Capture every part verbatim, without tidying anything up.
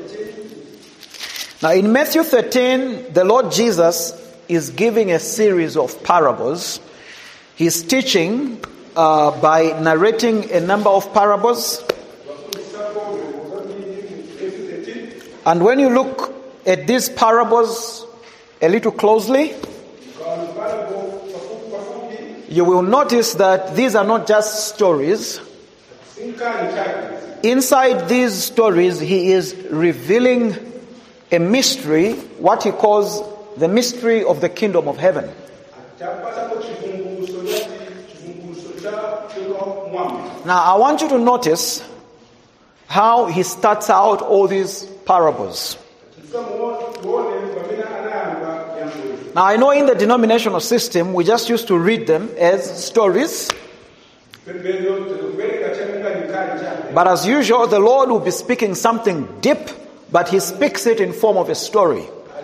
Now in Matthew thirteen, the Lord Jesus is giving a series of parables. He's teaching uh, by narrating a number of parables. And when you look at these parables a little closely, you will notice that these are not just stories. Inside these stories, he is revealing a mystery, what he calls the mystery of the kingdom of heaven. Now, I want you to notice how he starts out all these parables. Now, I know in the denominational system, we just used to read them as stories. But as usual, the Lord will be speaking something deep, but he speaks it in form of a story.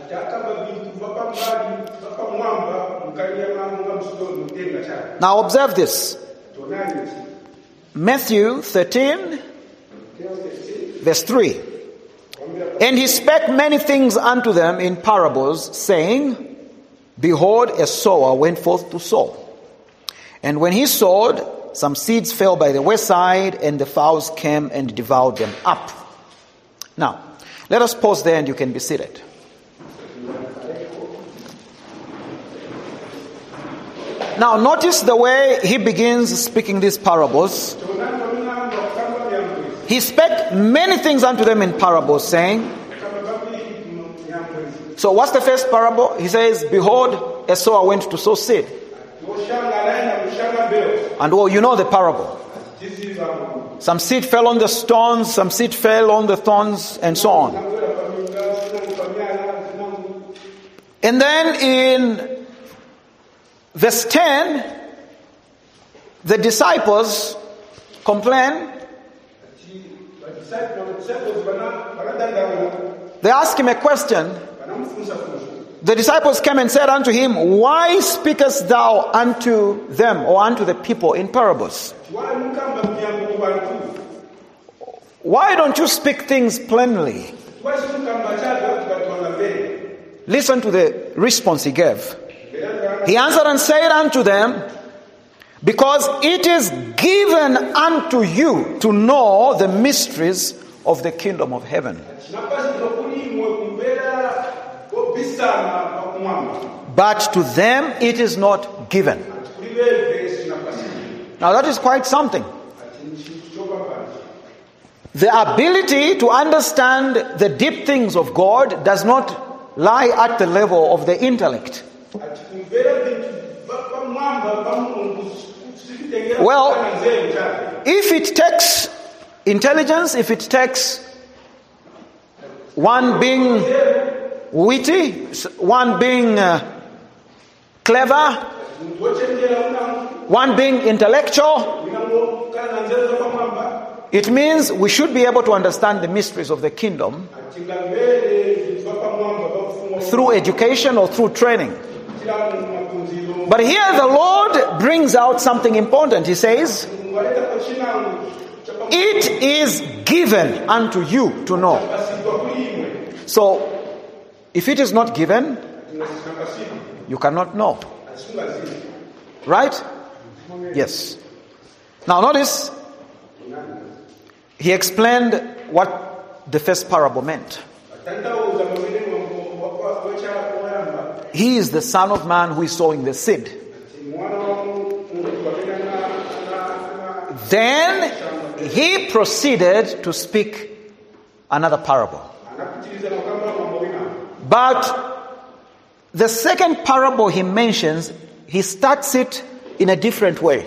Now observe this. Matthew thirteen, verse three. And he spake many things unto them in parables, saying, Behold, a sower went forth to sow. And when he sowed, some seeds fell by the wayside, and the fowls came and devoured them up. Now, let us pause there and you can be seated. Now, notice the way he begins speaking these parables. He spake many things unto them in parables, saying, so what's the first parable? He says, Behold, a sower went to sow seed. And well, you know the parable. Some seed fell on the stones, some seed fell on the thorns, and so on. And then in verse ten, the disciples complain. They ask him a question. The disciples came and said unto him, Why speakest thou unto them or unto the people in parables? Why don't you speak things plainly? Listen to the response he gave. He answered and said unto them, Because it is given unto you to know the mysteries of the kingdom of heaven. But to them it is not given. Now that is quite something. The ability to understand the deep things of God does not lie at the level of the intellect. Well, if it takes intelligence, if it takes one being witty, one being uh, clever, one being intellectual, it means we should be able to understand the mysteries of the kingdom through education or through training. But here the Lord brings out something important. He says, it is given unto you to know. So, if it is not given, you cannot know. Right? Yes. Now notice, he explained what the first parable meant. He is the Son of Man who is sowing the seed. Then he proceeded to speak another parable. But the second parable he mentions, he starts it in a different way.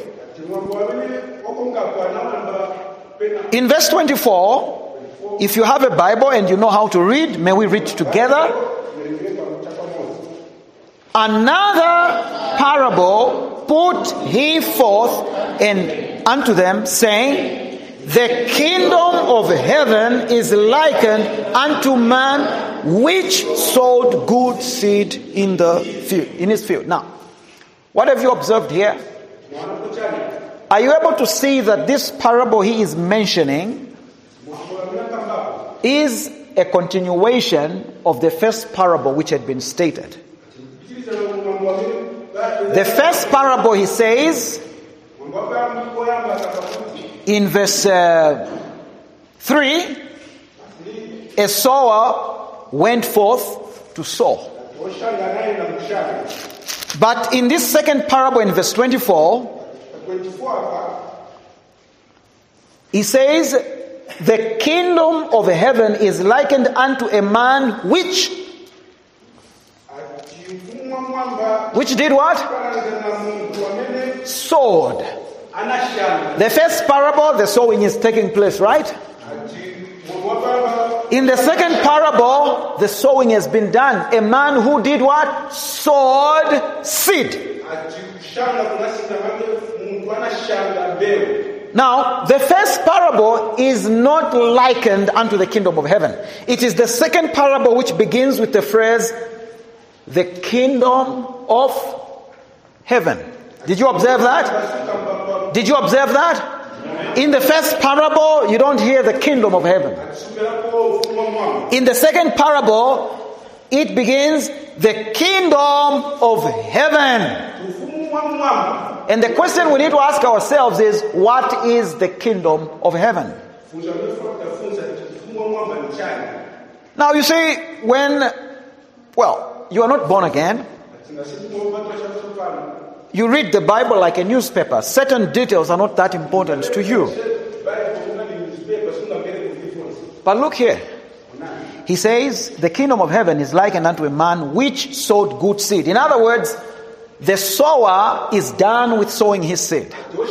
In verse twenty-four, if you have a Bible and you know how to read, may we read together. Another parable put he forth and unto them, saying, The kingdom of heaven is likened unto man which sowed good seed in the field, in his field. Now, what have you observed here? Are you able to see that this parable he is mentioning is a continuation of the first parable which had been stated. The first parable, he says, in verse uh, three, a sower went forth to sow. But in this second parable, in verse twenty-four, he says, the kingdom of heaven is likened unto a man which which did what? Sowed. The first parable, the sowing is taking place, right? In the second parable, the sowing has been done. A man who did what? Sowed seed. Now, the first parable is not likened unto the kingdom of heaven. It is the second parable which begins with the phrase, the kingdom of heaven. Did you observe that? Did you observe that? In the first parable, you don't hear the kingdom of heaven. In the second parable, it begins the kingdom of heaven. And the question we need to ask ourselves is, what is the kingdom of heaven? Now you see, when, well, you are not born again. You read the Bible like a newspaper. Certain details are not that important to you. But look here. He says, the kingdom of heaven is likened unto a man which sowed good seed. In other words, the sower is done with sowing his seed.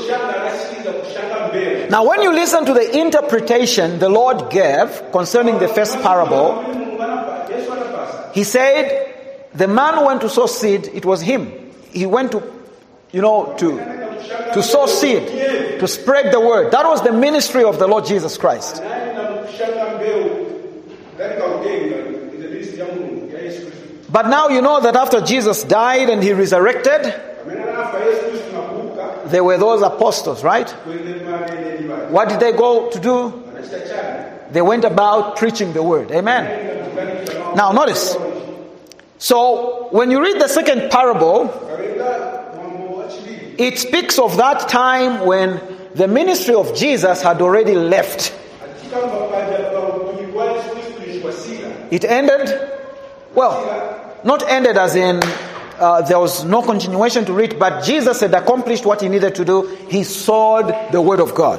Now, when you listen to the interpretation the Lord gave concerning the first parable, he said, the man who went to sow seed, it was him. He went to, you know, to, to sow seed, to spread the word. That was the ministry of the Lord Jesus Christ. But now you know that after Jesus died and he resurrected, there were those apostles, right? What did they go to do? They went about preaching the word. Amen. Now notice. So when you read the second parable, it speaks of that time when the ministry of Jesus had already left. It ended, well, not ended as in uh, there was no continuation to it, but Jesus had accomplished what he needed to do. He sowed the word of God.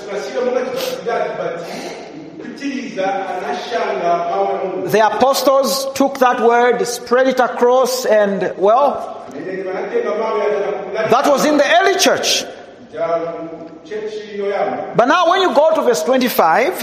The apostles took that word, spread it across, and well, that was in the early church. But now when you go to verse twenty-five,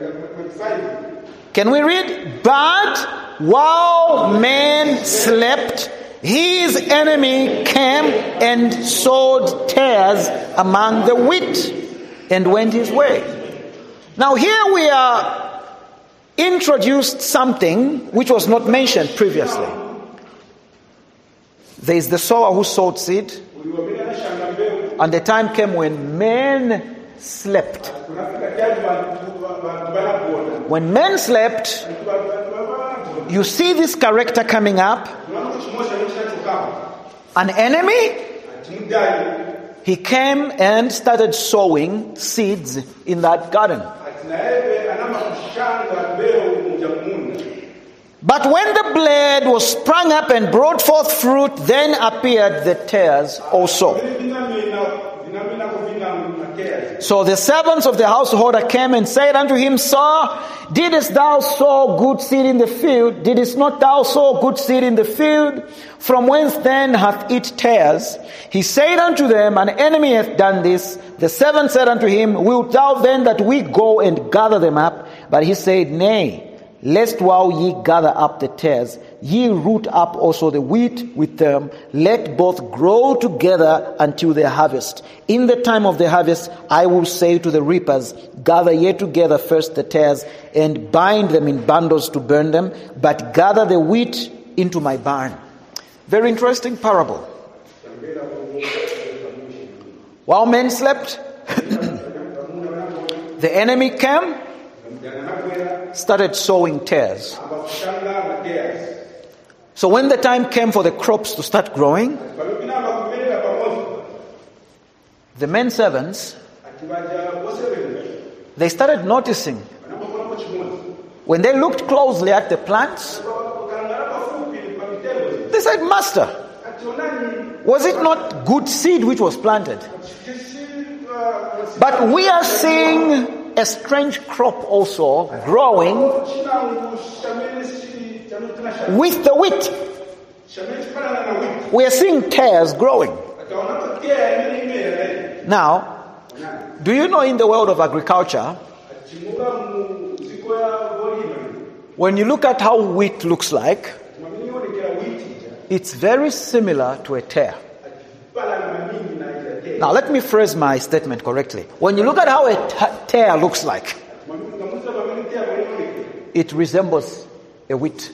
can we read? But while men slept, his enemy came and sowed tares among the wheat and went his way. Now here we are introduced something which was not mentioned previously. There is the sower who sowed seed, and the time came when men slept. When men slept, you see this character coming up. An enemy. He came and started sowing seeds in that garden. But when the blade was sprung up and brought forth fruit, then appeared the tares also. So the servants of the householder came and said unto him, Sir, didst thou sow good seed in the field? Didst not thou sow good seed in the field? From whence then hath it tares? He said unto them, An enemy hath done this. The servant said unto him, Wilt thou then that we go and gather them up? But he said, Nay, lest while ye gather up the tares, ye root up also the wheat with them. Let both grow together until the harvest. In the time of the harvest, I will say to the reapers, Gather ye together first the tares, and bind them in bundles to burn them, but gather the wheat into my barn. Very interesting parable. While men slept, the enemy came started sowing tares. So when the time came for the crops to start growing, the men servants, they started noticing. When they looked closely at the plants, they said, "Master, was it not good seed which was planted? But we are seeing a strange crop also growing with the wheat. We are seeing tares growing." Now, do you know in the world of agriculture, when you look at how wheat looks like, it's very similar to a tare. Now, let me phrase my statement correctly. When you look at how a tare looks like, it resembles a wheat.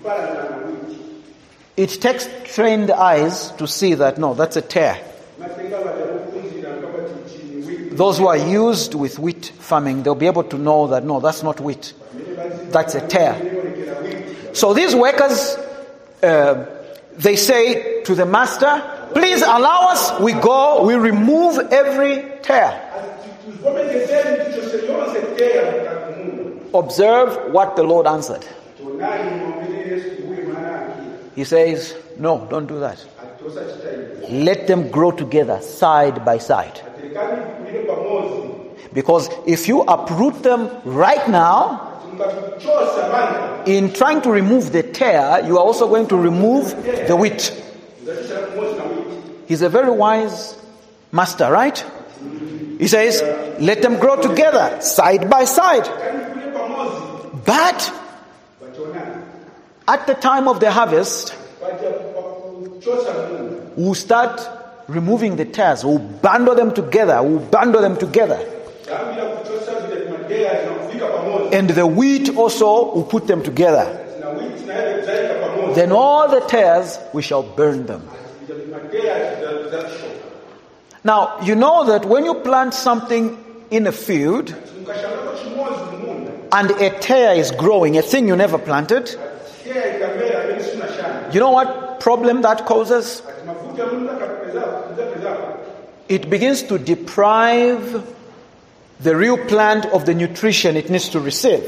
It takes trained eyes to see that, no, that's a tare. Those who are used with wheat farming, they'll be able to know that, no, that's not wheat. That's a tare. So these workers, uh, they say to the master, "Please allow us, we go, we remove every tare." Observe what the Lord answered. He says, "No, don't do that. Let them grow together, side by side. Because if you uproot them right now, in trying to remove the tare, you are also going to remove the wheat." He's a very wise master, right? He says, "Let them grow together, side by side. But at the time of the harvest, we'll start removing the tares. We'll bundle them together. We'll bundle them together. And the wheat also will put them together. Then all the tares, we shall burn them." Now, you know that when you plant something in a field and a tare is growing, a thing you never planted, you know what problem that causes? It begins to deprive the real plant of the nutrition it needs to receive.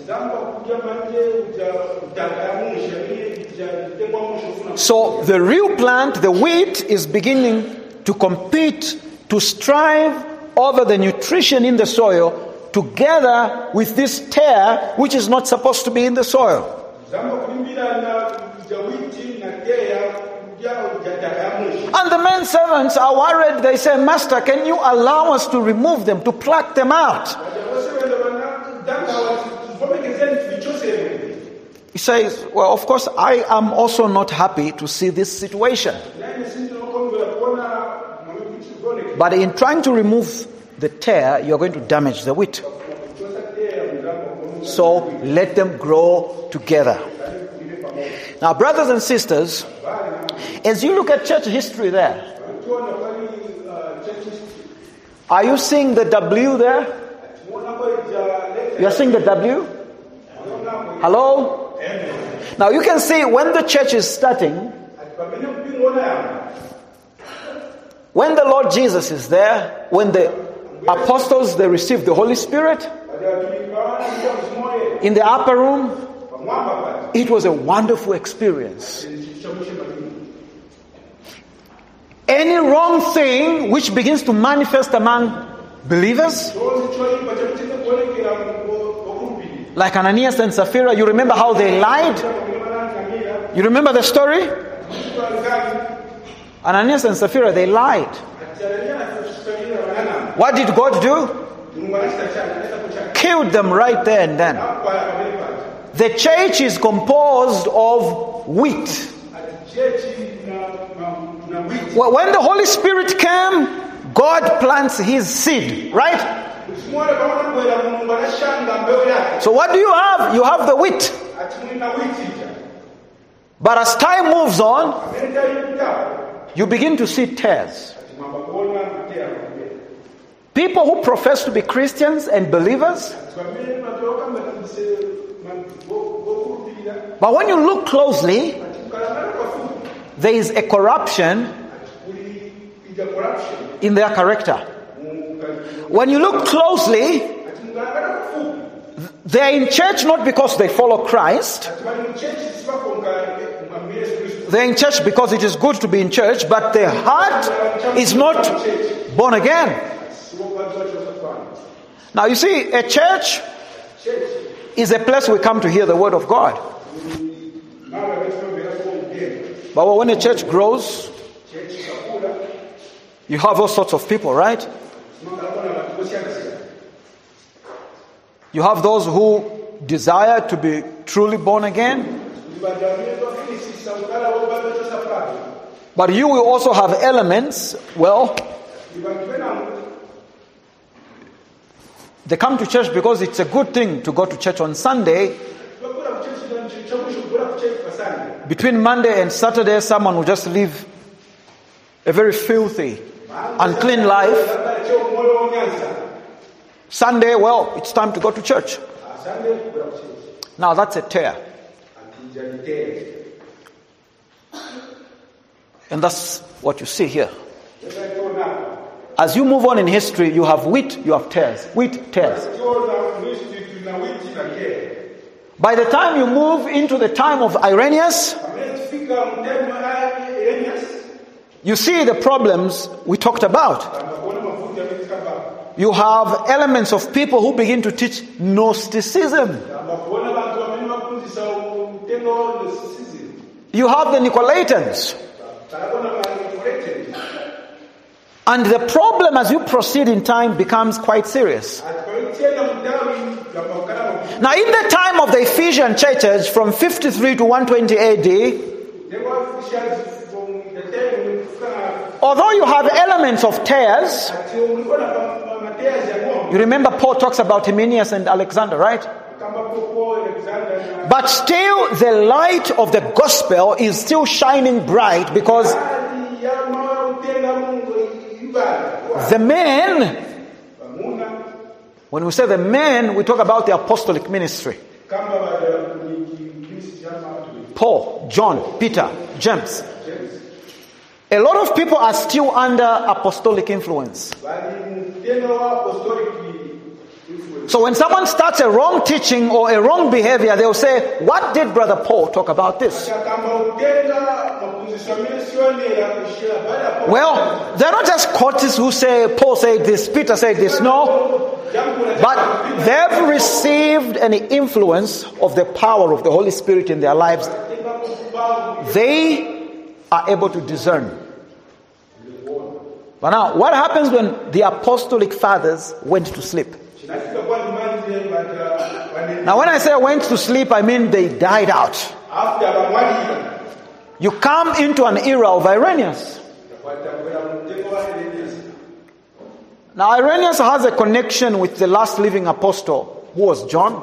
So the real plant, the wheat, is beginning to compete, to strive over the nutrition in the soil together with this tare which is not supposed to be in the soil. And the men servants are worried. They say, "Master, can you allow us to remove them, to pluck them out?" He says, "Well, of course, I am also not happy to see this situation. But in trying to remove the tare, you're going to damage the wheat. So let them grow together." Now, brothers and sisters, as you look at church history there, are you seeing the W there? You're seeing the W? Hello? Now you can see when the church is starting, when the Lord Jesus is there, when the apostles, they received the Holy Spirit in the upper room, it was a wonderful experience. Any wrong thing which begins to manifest among believers, like Ananias and Sapphira, you remember how they lied? You remember the story? Ananias and Sapphira, they lied. What did God do? Killed them right there and then. The church is composed of wheat. When the Holy Spirit came, God plants His seed, right? So what do you have? You have the wheat. But as time moves on, you begin to see tares. People who profess to be Christians and believers, but when you look closely, there is a corruption in their character. When you look closely, they are in church not because they follow Christ. They are in church because it is good to be in church, but their heart is not born again. Now you see, a church is a place we come to hear the word of God. But when a church grows, you have all sorts of people, right? You have those who desire to be truly born again. But you will also have elements, well, they come to church because it's a good thing to go to church on Sunday. Between Monday and Saturday, someone will just live a very filthy, unclean life. Sunday, well, it's time to go to church. Now that's a tear. And that's what you see here. As you move on in history, you have wheat, you have tares. Wheat, tares. By the time you move into the time of Irenaeus, you see the problems we talked about. You have elements of people who begin to teach Gnosticism. You have the Nicolaitans. And the problem as you proceed in time becomes quite serious. Now in the time of the Ephesian churches from fifty-three to one twenty A D, although you have elements of tares, you remember Paul talks about Hymenaeus and Alexander, right? But still the light of the gospel is still shining bright because the men, when we say the men, we talk about the apostolic ministry. Paul, John, Peter, James. A lot of people are still under apostolic influence. So when someone starts a wrong teaching or a wrong behavior, they'll say, what did Brother Paul talk about this? Well, they're not just Curtis who say, Paul said this, Peter said this, no. But they've received an influence of the power of the Holy Spirit in their lives. They are able to discern. But now, what happens when the apostolic fathers went to sleep? Now when I say went to sleep, I mean they died out. You come into an era of Irenaeus. Now Irenaeus has a connection with the last living apostle, who was John.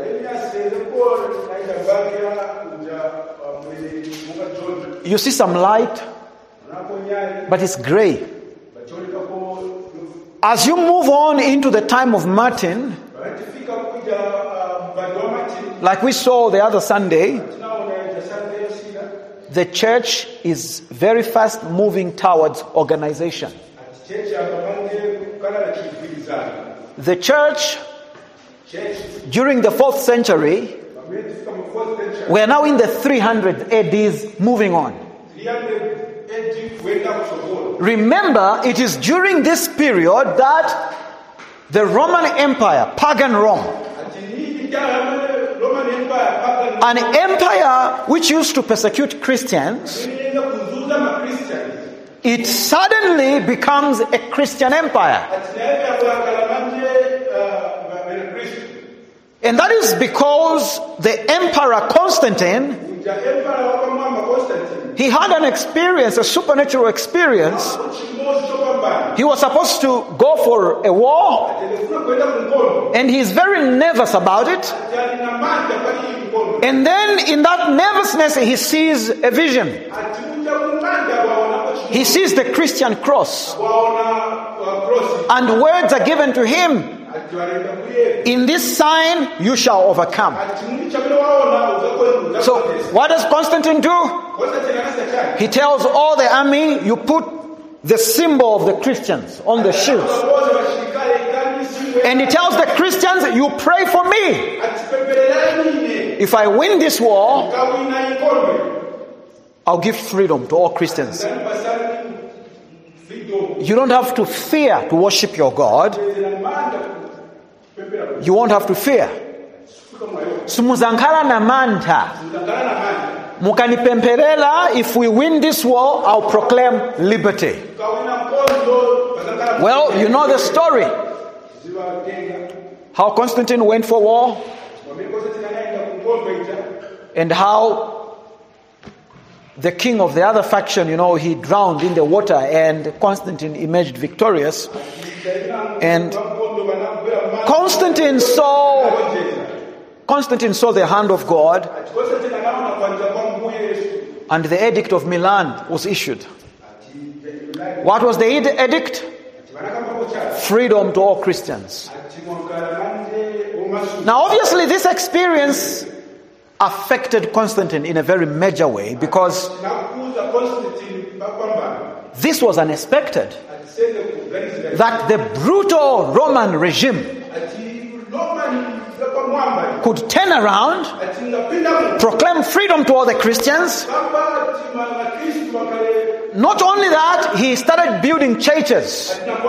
You see some light, but it's gray. As you move on into the time of Martin, like we saw the other Sunday, the church is very fast moving towards organization. The church, during the fourth century, we are now in the three hundred A Ds moving on. Remember, it is during this period that the Roman Empire, pagan Rome, an empire which used to persecute Christians, it suddenly becomes a Christian empire. And that is because the Emperor Constantine, he had an experience, a supernatural experience. He was supposed to go for a war, and he's very nervous about it. And then in that nervousness, he sees a vision. He sees the Christian cross. and words are given to him. In this sign you shall overcome. So what does Constantine do? He tells all the army, you put the symbol of the Christians on the shields. And he tells the Christians, you pray for me. If I win this war, I'll give freedom to all Christians. You don't have to fear to worship your God. You won't have to fear. Sumuzankala na manta. Mukanipemperela, if we win this war, I'll proclaim liberty. Well, you know the story. How Constantine went for war. And how the king of the other faction, you know, he drowned in the water and Constantine emerged victorious. And Constantine saw Constantine saw the hand of God, and the edict of Milan was issued. What was the edict? Freedom to all Christians. Now obviously this experience affected Constantine in a very major way, because this was unexpected, that the brutal Roman regime could turn around, proclaim freedom to all the Christians. Not only that, he started building churches.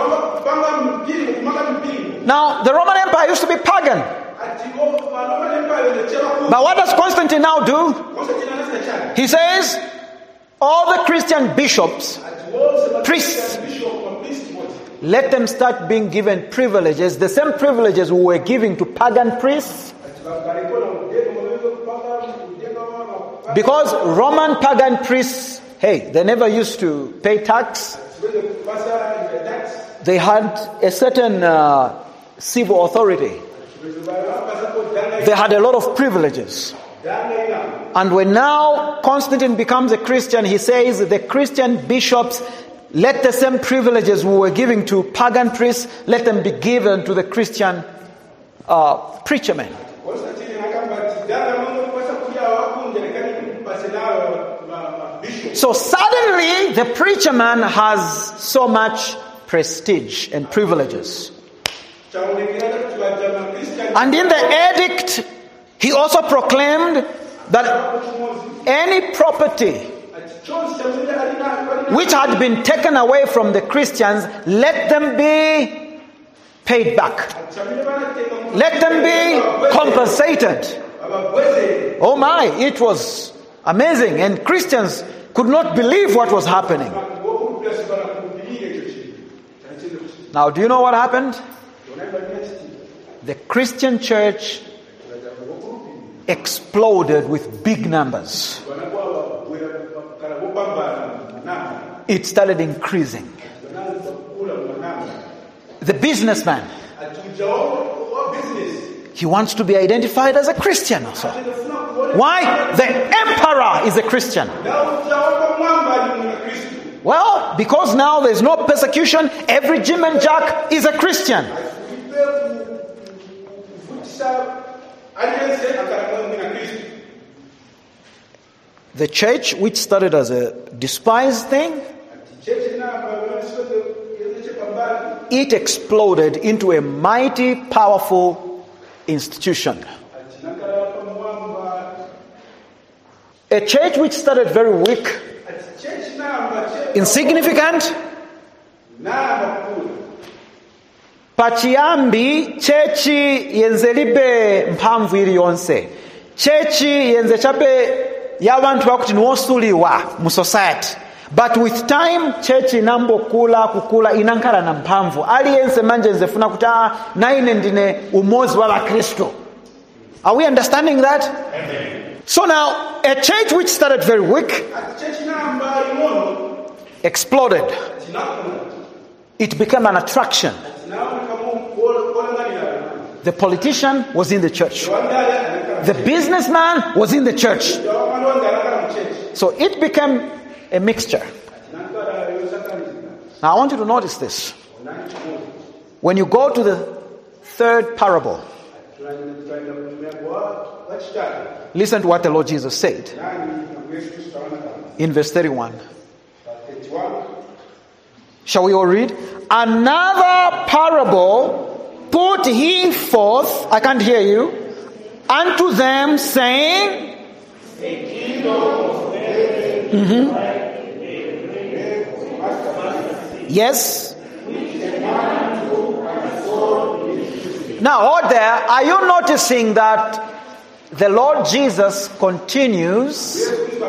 Now, the Roman Empire used to be pagan. But what does Constantine now do? He says, all the Christian bishops, priests, let them start being given privileges, the same privileges we were giving to pagan priests. Because Roman pagan priests, hey, they never used to pay tax. They had a certain uh, civil authority. They had a lot of privileges. And when now Constantine becomes a Christian, he says the Christian bishops, let the same privileges we were giving to pagan priests, let them be given to the Christian uh, preacher men. So suddenly the preacher man has so much prestige and privileges. And in the edict, he also proclaimed that any property which had been taken away from the Christians, let them be paid back. Let them be compensated. Oh my, it was amazing. And Christians could not believe what was happening. Now, do you know what happened? The Christian church exploded with big numbers. It started increasing. The businessman, he wants to be identified as a Christian also. Why? The emperor is a Christian. Well, because now there's no persecution, every Jim and Jack is a Christian. The church, which started as a despised thing, it exploded into a mighty, powerful institution. A church which started very weak, insignificant, pachiyambi chechi yenze libe mphamvu iliyonse. Chechi yenze chape yabantu bakuti niwosuliwa mu society. But with time, chechi nambo kula kukula inankala na mphamvu. Aliyense manje nze funa kuta naine ndine umozi wa Kristo. Are we understanding that? Amen. So now, a church which started very weak exploded. It became an attraction. The politician was in the church. The businessman was in the church. So it became a mixture. Now I want you to notice this. When you go to the third parable, listen to what the Lord Jesus said in verse thirty-one. Shall we all read? Another parable put he forth, I can't hear you, unto them, saying, mm-hmm. Yes. Now, hold there. Are you noticing that the Lord Jesus continues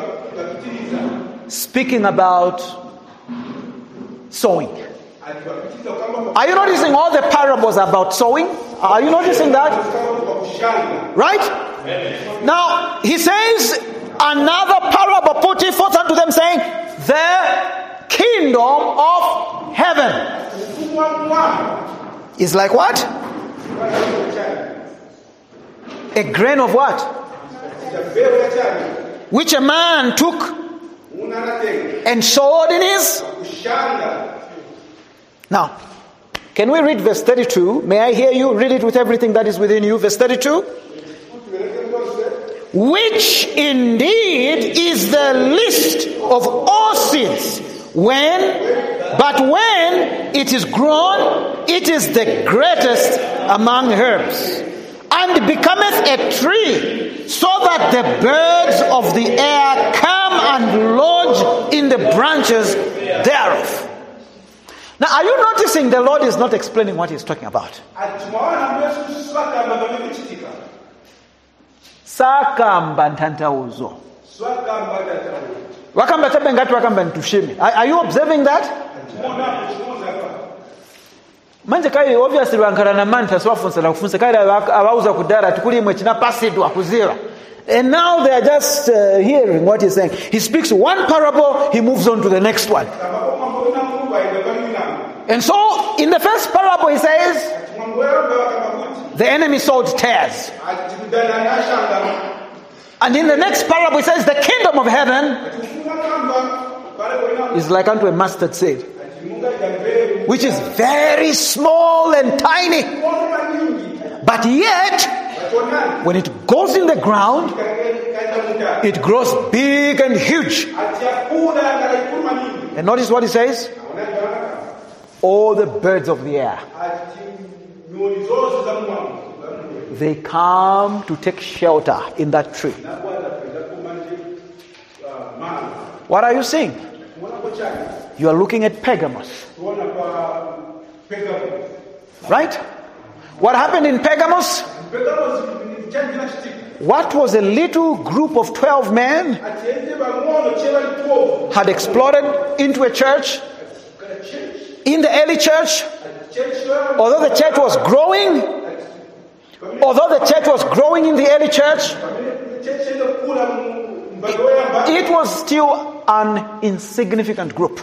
speaking about sowing? Are you noticing all the parables about sowing? Are you noticing that? Right? Now, he says, another parable put he forth unto them, saying, the kingdom of heaven is like what? A grain of what? Which a man took and sowed in his. Now, can we read verse thirty-two? May I hear you? Read it with everything that is within you. Verse thirty-two. Which indeed is the least of all seeds. When, but when it is grown, it is the greatest among herbs, and becometh a tree, so that the birds of the air come and lodge in the branches thereof. Now, are you noticing the Lord is not explaining what he's talking about? Sakamba ntantauzo. Wakamba tabengati wakamba ntushimi. Are you observing that? Manje kai obviously wankara na manta swafunsa la kufunsa kai abauza kudara tukuli mwe china passive akuzira. And now they are just uh, hearing what he's saying. He speaks one parable, he moves on to the next one. And so, in the first parable, he says, the enemy sowed tares. And in the next parable, he says, the kingdom of heaven is like unto a mustard seed, which is very small and tiny. But yet, when it goes in the ground, it grows big and huge. And notice what he says? All the birds of the air, they come to take shelter in that tree. What are you seeing? You are looking at Pergamos. Right? What happened in Pergamos? What was a little group of twelve men had exploded into a church. In the early church, although the church was growing, although the church was growing in the early church, it, it was still an insignificant group.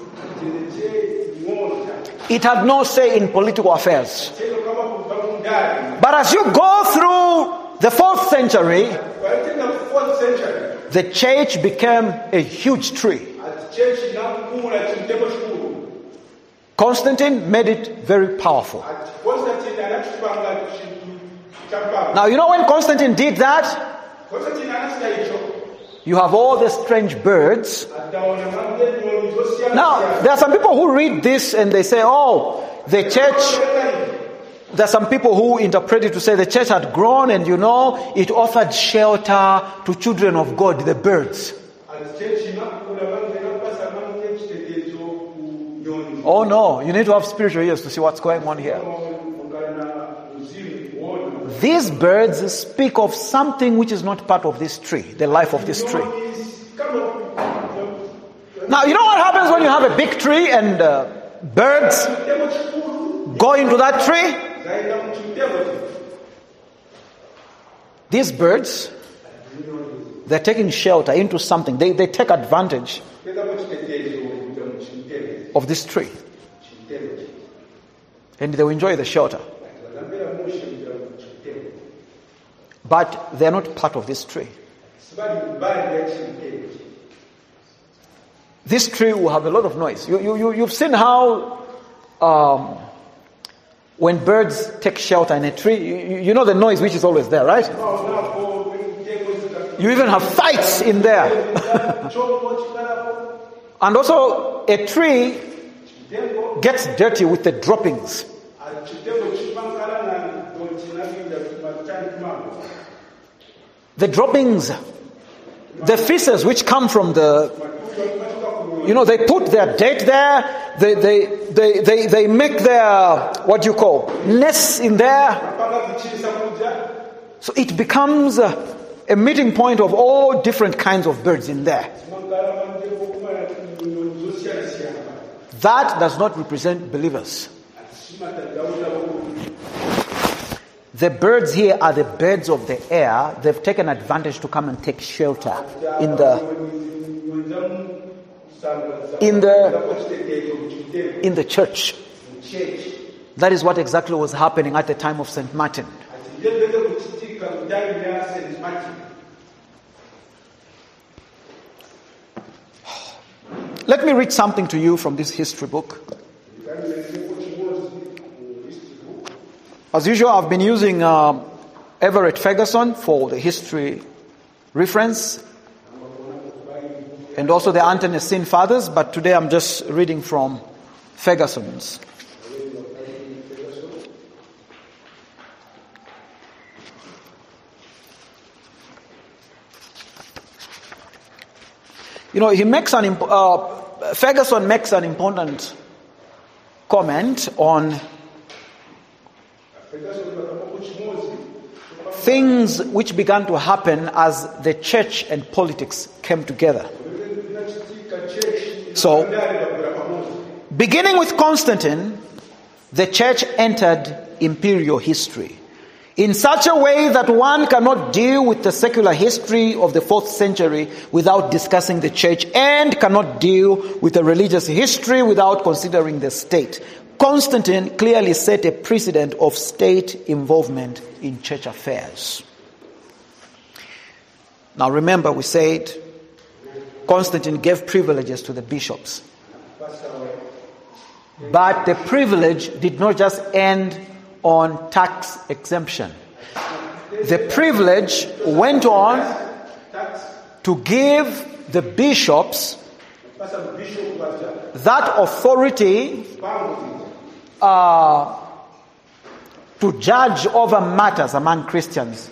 It had no say in political affairs. But as you go through the fourth century, the church became a huge tree. Constantine made it very powerful. Now, you know when Constantine did that, you have all the strange birds. Now, there are some people who read this and they say, oh, the church, there are some people who interpret it to say the church had grown and, you know, it offered shelter to children of God, the birds. Oh no, you need to have spiritual ears to see what's going on here. These birds speak of something which is not part of this tree, the life of this tree. Now, you know what happens when you have a big tree and uh, birds go into that tree? These birds, they're taking shelter into something. They, they take advantage of this tree. And they will enjoy the shelter. But they are not part of this tree. This tree will have a lot of noise. You, you, you, you've seen how um, When birds take shelter in a tree, you, you know the noise which is always there, right? You even have fights in there. And also, a tree gets dirty with the droppings. The droppings, the feces which come from the, you know, they put their dirt there, they, they, they, they, they make their, what do you call, nests in there. So it becomes a, a meeting point of all different kinds of birds in there. That does not represent believers. The birds here are the birds of the air. They've taken advantage to come and take shelter in the in the in the church. That is what exactly was happening at the time of Saint Martin. Let me read something to you from this history book. As usual, I've been using uh, Everett Ferguson for the history reference and also the Ante-Nicene Fathers, but today I'm just reading from Ferguson's. You know, he makes an imp- uh, Ferguson makes an important comment on things which began to happen as the church and politics came together. So, beginning with Constantine, the church entered imperial history in such a way that one cannot deal with the secular history of the fourth century without discussing the church, and cannot deal with the religious history without considering the state. Constantine clearly set a precedent of state involvement in church affairs. Now remember, we said Constantine gave privileges to the bishops. But the privilege did not just end on tax exemption. The privilege went on to give the bishops that authority uh, to judge over matters among Christians,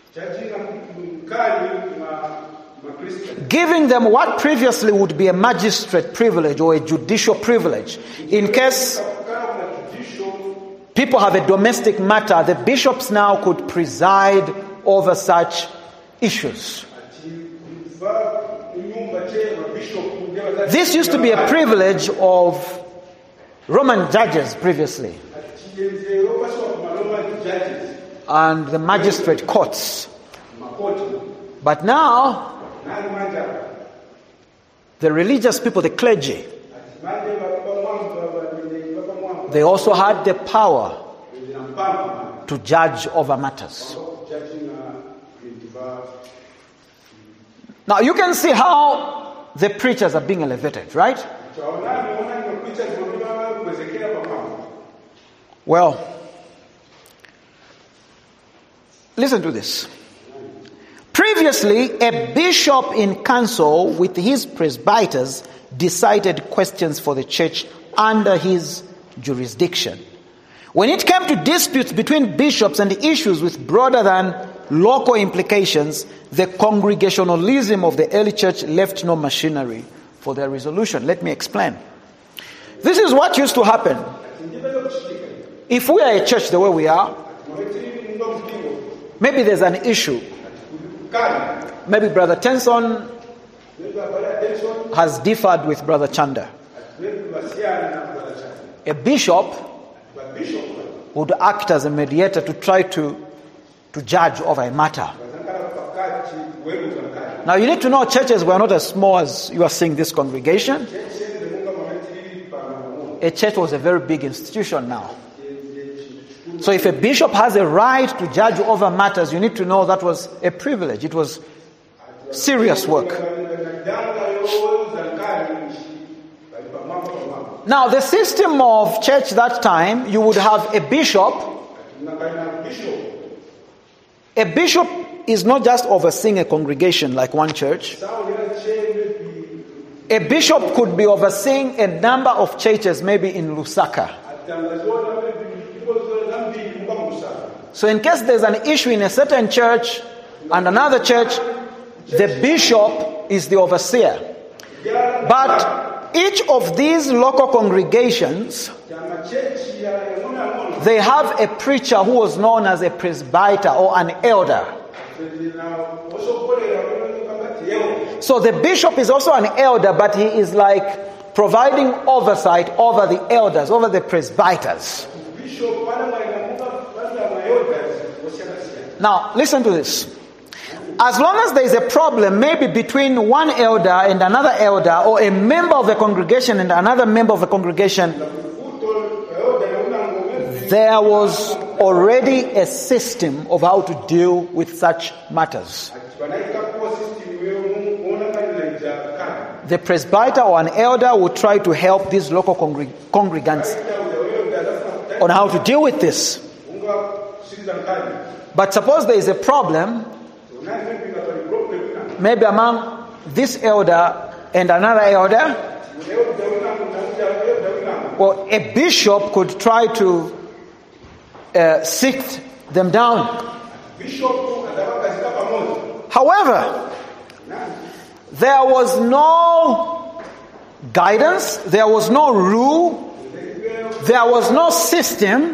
giving them what previously would be a magistrate privilege or a judicial privilege. In case people have a domestic matter, the bishops now could preside over such issues. This used to be a privilege of Roman judges previously, and the magistrate courts. But now, the religious people, the clergy, they also had the power to judge over matters. Now you can see how the preachers are being elevated, right? Well, listen to this. Previously, a bishop in council with his presbyters decided questions for the church under his jurisdiction. When it came to disputes between bishops and issues with broader than local implications, the congregationalism of the early church left no machinery for their resolution. Let me explain. This is what used to happen. If we are a church the way we are, maybe there's an issue. Maybe Brother Tenson has differed with Brother Chanda. A bishop would act as a mediator to try to, to judge over a matter. Now you need to know churches were not as small as you are seeing this congregation. A church was a very big institution now. So if a bishop has a right to judge over matters, you need to know that was a privilege. It was serious work. Now, the system of church that time, you would have a bishop. A bishop is not just overseeing a congregation like one church. A bishop could be overseeing a number of churches, maybe in Lusaka. So in case there's an issue in a certain church and another church, the bishop is the overseer. But each of these local congregations, they have a preacher who was known as a presbyter or an elder. So the bishop is also an elder, but he is like providing oversight over the elders, over the presbyters. Now, listen to this. As long as there is a problem, maybe between one elder and another elder, or a member of the congregation and another member of the congregation, there was already a system of how to deal with such matters. The presbyter or an elder would try to help these local congreg- congregants on how to deal with this. But suppose there is a problem, maybe among this elder and another elder, well, a bishop could try to uh, sit them down. However, there was no guidance, there was no rule, there was no system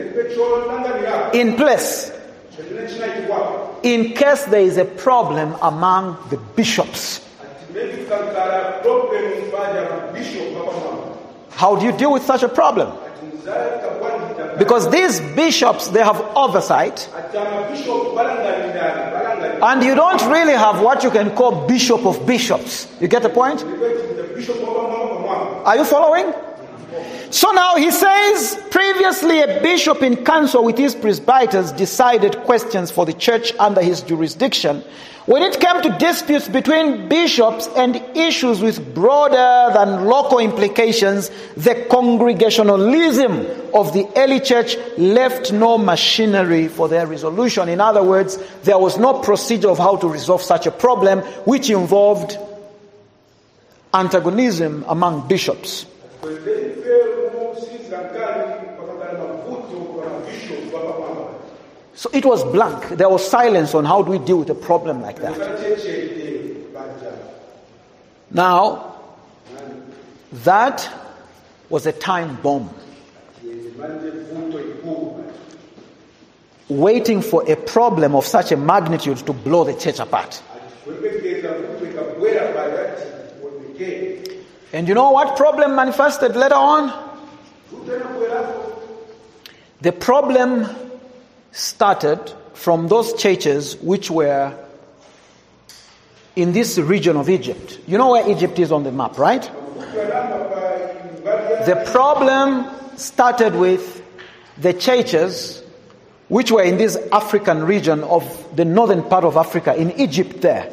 in place in case there is a problem among the bishops. How do you deal with such a problem? Because these bishops, they have oversight, and you don't really have what you can call bishop of bishops. You get the point? Are you following? So now he says, previously a bishop in council with his presbyters decided questions for the church under his jurisdiction. When it came to disputes between bishops and issues with broader than local implications, the congregationalism of the early church left no machinery for their resolution. In other words, there was no procedure of how to resolve such a problem, which involved antagonism among bishops. So it was blank. There was silence on how do we deal with a problem like that. Now, that was a time bomb, waiting for a problem of such a magnitude to blow the church apart. And you know what problem manifested later on? The problem started from those churches which were in this region of Egypt. You know where Egypt is on the map, right? The problem started with the churches which were in this African region of the northern part of Africa, in Egypt there.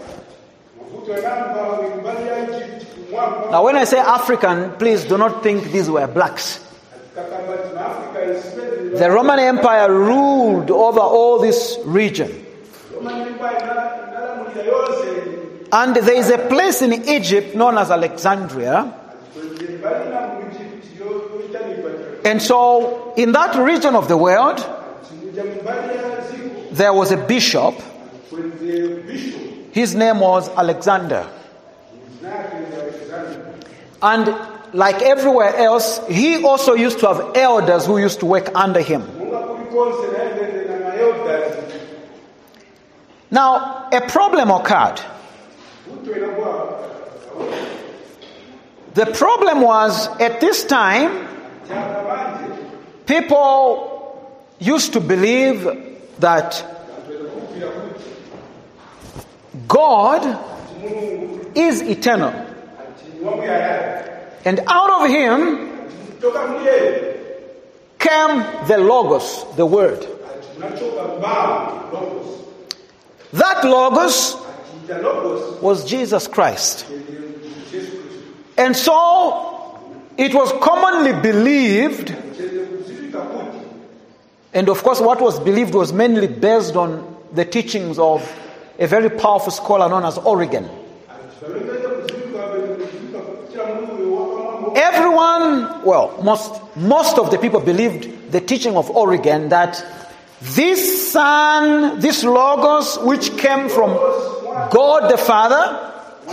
Now when I say African, please do not think these were blacks. The Roman Empire ruled over all this region. And there is a place in Egypt known as Alexandria. And so, in that region of the world, there was a bishop. His name was Alexander. And like everywhere else, he also used to have elders who used to work under him. Now, a problem occurred. The problem was, at this time, people used to believe that God is eternal. And out of him came the Logos, the Word. That Logos was Jesus Christ. And so It was commonly believed, and of course what was believed was mainly based on the teachings of a very powerful scholar known as Origen. Everyone, well, most, most of the people believed the teaching of Origen that this Son, this Logos, which came from God the Father,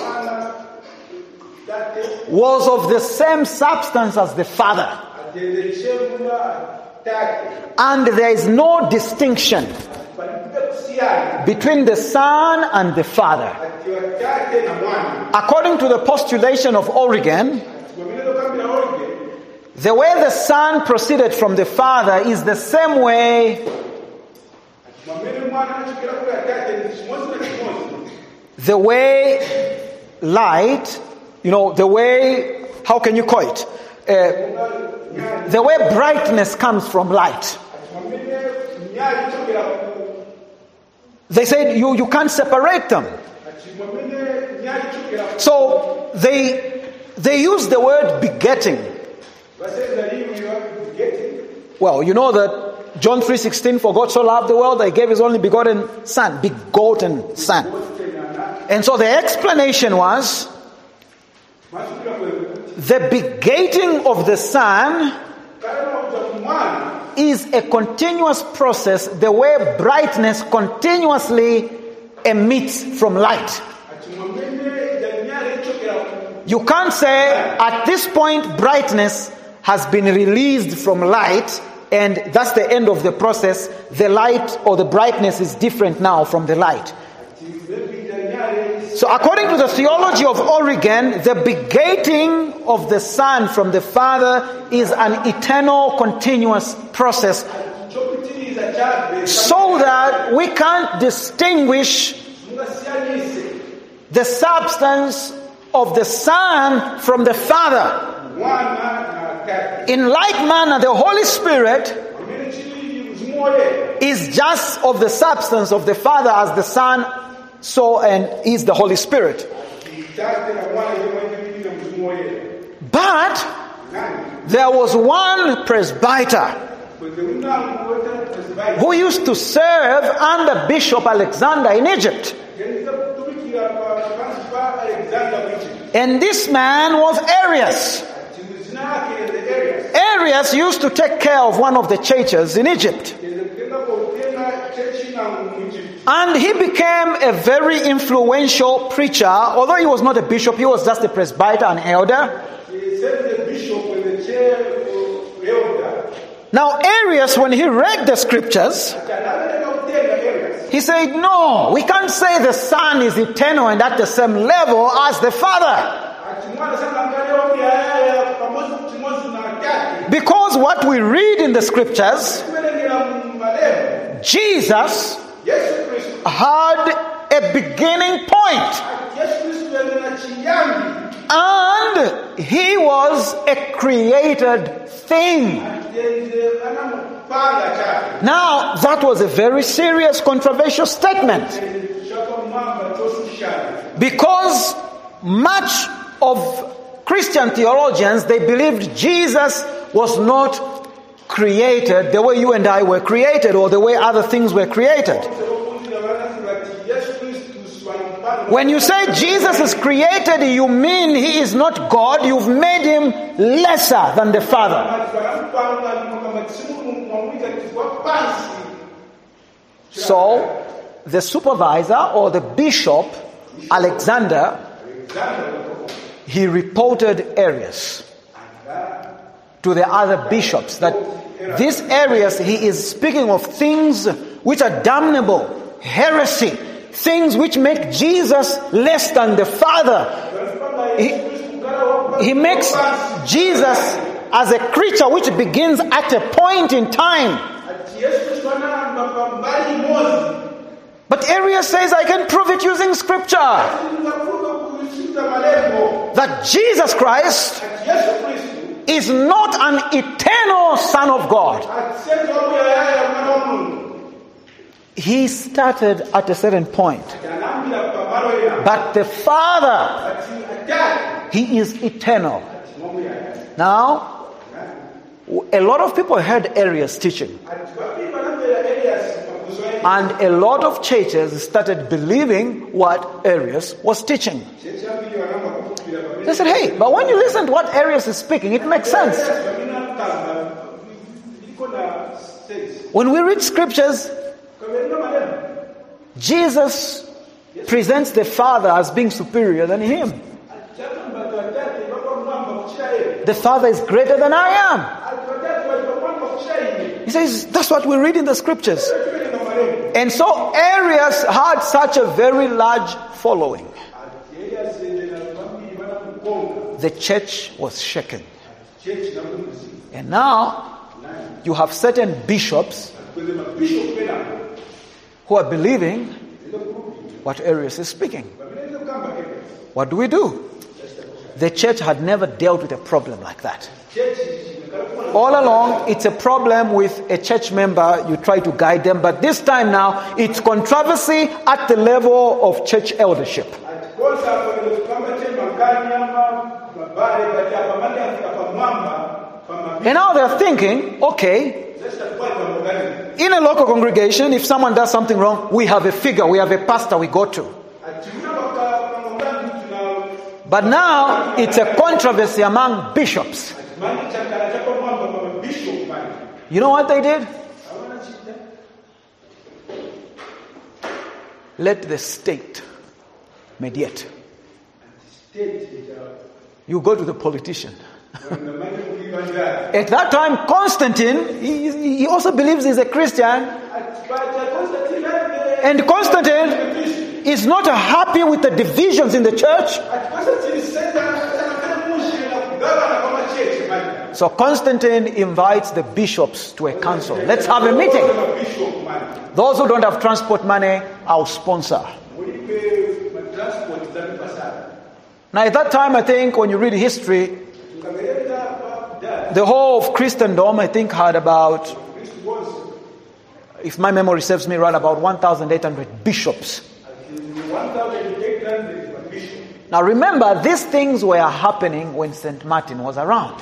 was of the same substance as the Father. And there is no distinction between the Son and the Father. According to the postulation of Origen, the way the Son proceeded from the Father is the same way the way light, you know, the way, how can you call it? Uh, the way brightness comes from light. They said you, you can't separate them. So they they use the word begetting. Well, you know that John three sixteen, for God so loved the world that he gave his only begotten Son, begotten Son. And so the explanation was the begetting of the Son is a continuous process, the way brightness continuously emits from light. You can't say at this point brightness has been released from light and that's the end of the process. The light or the brightness is different now from the light. So according to the theology of Origen, the begetting of the Son from the Father is an eternal continuous process, so that we can't distinguish the substance of the Son from the Father. In like manner, the Holy Spirit is just of the substance of the Father as the Son, so and is the Holy Spirit. But there was one presbyter who used to serve under Bishop Alexander in Egypt. And this man was Arius. Arius used to take care of one of the churches in Egypt. And he became a very influential preacher. Although he was not a bishop, he was just a presbyter, an elder. Now Arius, when he read the scriptures, he said, no, we can't say the Son is eternal and at the same level as the Father. Because what we read in the scriptures, Jesus had a beginning point, and he was a created thing. Now, that was a very serious, controversial statement, because much of Christian theologians, they believed Jesus was not created the way you and I were created, or the way other things were created. When you say Jesus is created, you mean he is not God. You've made him lesser than the Father. So, the supervisor or the bishop, Alexander, he reported Arius to the other bishops that this Arius, he is speaking of things which are damnable, heresy, things which make Jesus less than the Father. He, he makes Jesus as a creature which begins at a point in time. But Arius says, I can prove it using scripture, that Jesus Christ is not an eternal Son of God. He started at a certain point. But the Father, he is eternal. Now, a lot of people heard Arius teaching. And a lot of churches started believing what Arius was teaching. They said, hey, but when you listen to what Arius is speaking, it makes sense. When we read scriptures, Jesus presents the Father as being superior than him. The Father is greater than I am. He says, that's what we read in the scriptures. And so Arius had such a very large following. The church was shaken. And now you have certain bishops who are believing what Arius is speaking. What do we do? The church had never dealt with a problem like that. All along, it's a problem with a church member. You try to guide them, but this time now, it's controversy at the level of church eldership. And now they're thinking, okay, in a local congregation, if someone does something wrong, we have a figure, we have a pastor we go to. But now, it's a controversy among bishops. You know what they did? Let the state mediate. You go to the politician. At that time, Constantine, he, he also believes he's a Christian. And Constantine is not happy with the divisions in the church. So Constantine invites the bishops to a council. Let's have a meeting. Those who don't have transport money, I'll sponsor. Now at that time, I think when you read history, the whole of Christendom, I think, had about, if my memory serves me right, about one thousand eight hundred bishops. Now remember, these things were happening when Saint Martin was around.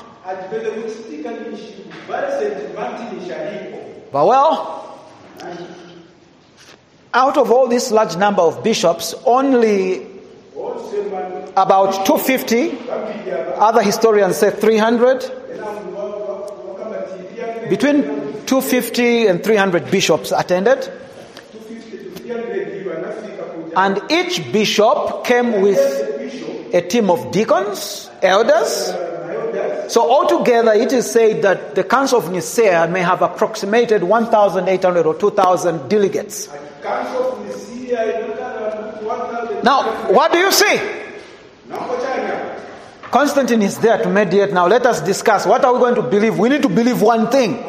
But well, out of all this large number of bishops, only about two hundred fifty, other historians say three hundred, between two hundred fifty and three hundred bishops attended. And each bishop came with a team of deacons, elders. So altogether, it is said that the Council of Nicaea may have approximated one thousand eight hundred or two thousand delegates. Now, what do you see? Constantine is there to mediate. Now, let us discuss. What are we going to believe? We need to believe one thing.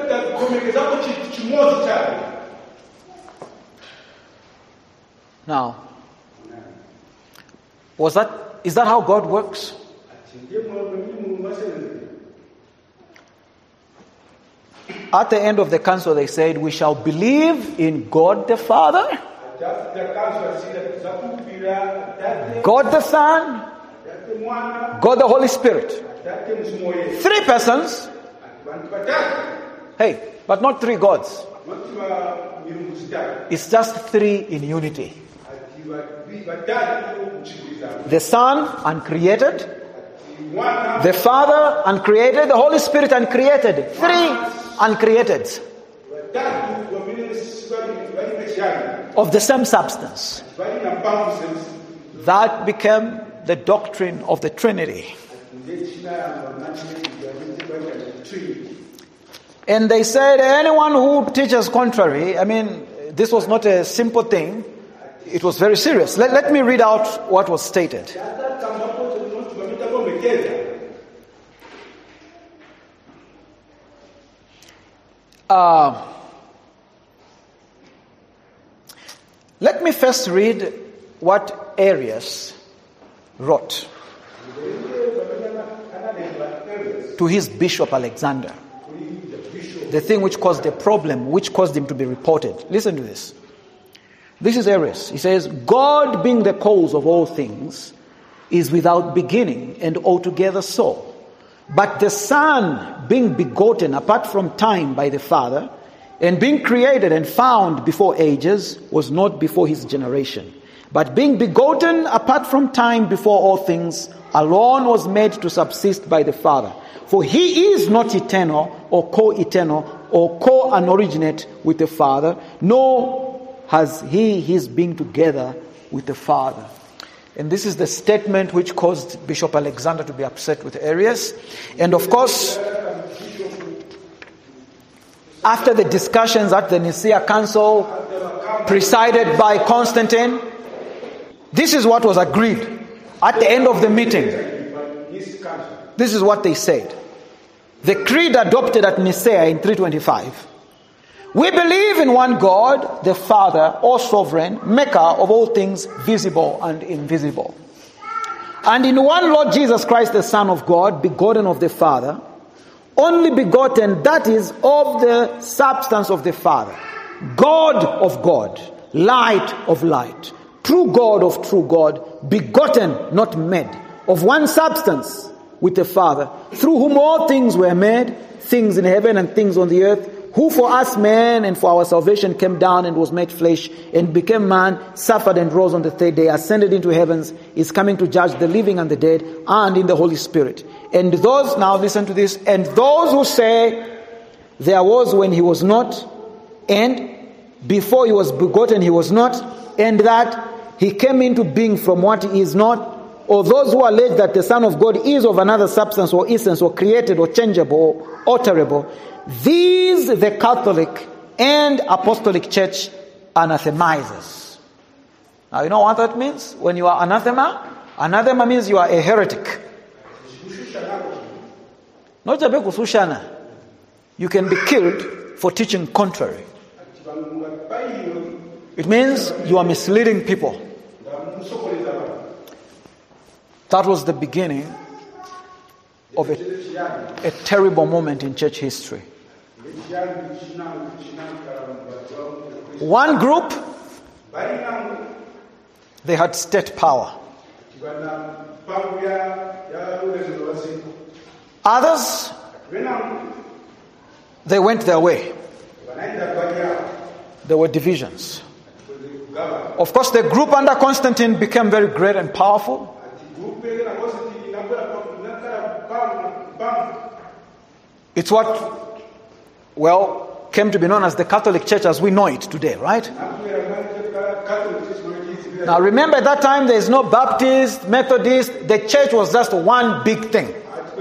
Now, was that, is that how God works? At the end of the council, they said, we shall believe in God the Father, God the Son, God the Holy Spirit. Three persons. Hey, but not three gods. It's just three in unity. The Son, uncreated. The Father, uncreated. The Holy Spirit, uncreated. Three uncreated. Of the same substance. That became the doctrine of the Trinity. And they said anyone who teaches contrary, I mean, this was not a simple thing. It was very serious. Let, let me read out what was stated. Uh, let me first read what Arius wrote to his bishop Alexander. The thing which caused the problem, which caused him to be reported. Listen to this. This is Arius. He says, God being the cause of all things is without beginning and altogether so. But the Son, being begotten apart from time by the Father, and being created and found before ages, was not before his generation. But being begotten apart from time before all things, alone was made to subsist by the Father. For he is not eternal or co-eternal or co-unoriginate with the Father, nor has he his being together with the Father. And this is the statement which caused Bishop Alexander to be upset with Arius. And of course, after the discussions at the Nicaea Council, presided by Constantine, this is what was agreed at the end of the meeting. This is what they said. The creed adopted at Nicaea in three twenty-five. We believe in one God, the Father, all sovereign, maker of all things visible and invisible. And in one Lord Jesus Christ, the Son of God, begotten of the Father, only begotten, that is, of the substance of the Father, God of God, light of light, true God of true God, begotten, not made, of one substance with the Father, through whom all things were made, things in heaven and things on the earth, who for us men and for our salvation came down and was made flesh and became man, suffered and rose on the third day, ascended into heavens, is coming to judge the living and the dead, and in the Holy Spirit. And those, now listen to this, and those who say there was when he was not, and before he was begotten he was not, and that he came into being from what he is not, or those who allege that the Son of God is of another substance or essence or created or changeable or alterable, these the Catholic and Apostolic Church anathemizes. Now you know what that means? When you are anathema, anathema means you are a heretic. Not a bekusushana. You can be killed for teaching contrary. It means you are misleading people. That was the beginning of a, a terrible moment in church history. One group, they had state power. Others, they went their way. There were divisions. Of course, the group under Constantine became very great and powerful. It's what, well, came to be known as the Catholic Church as we know it today, right? Now remember, at that time there is no Baptist, Methodist. The church was just one big thing.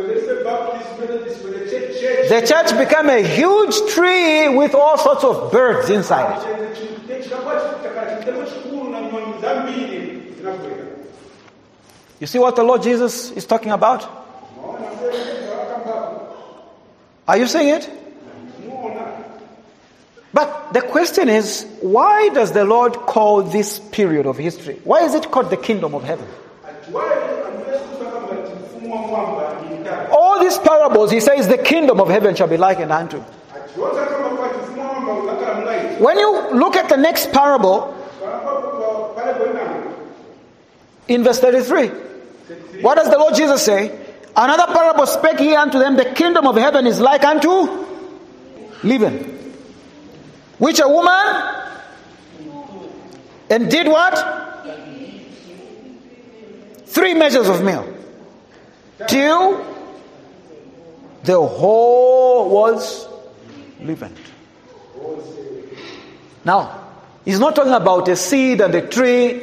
The church became a huge tree with all sorts of birds inside it. You see what the Lord Jesus is talking about? Are you seeing it? But the question is, why does the Lord call this period of history? Why is it called the kingdom of heaven? All these parables, he says, the kingdom of heaven shall be likened unto. When you look at the next parable, in verse thirty-three, what does the Lord Jesus say? Another parable spake he unto them, the kingdom of heaven is like unto leaven, which a woman and did what? Three measures of meal, till the whole was leavened. Now, he's not talking about a seed and a tree.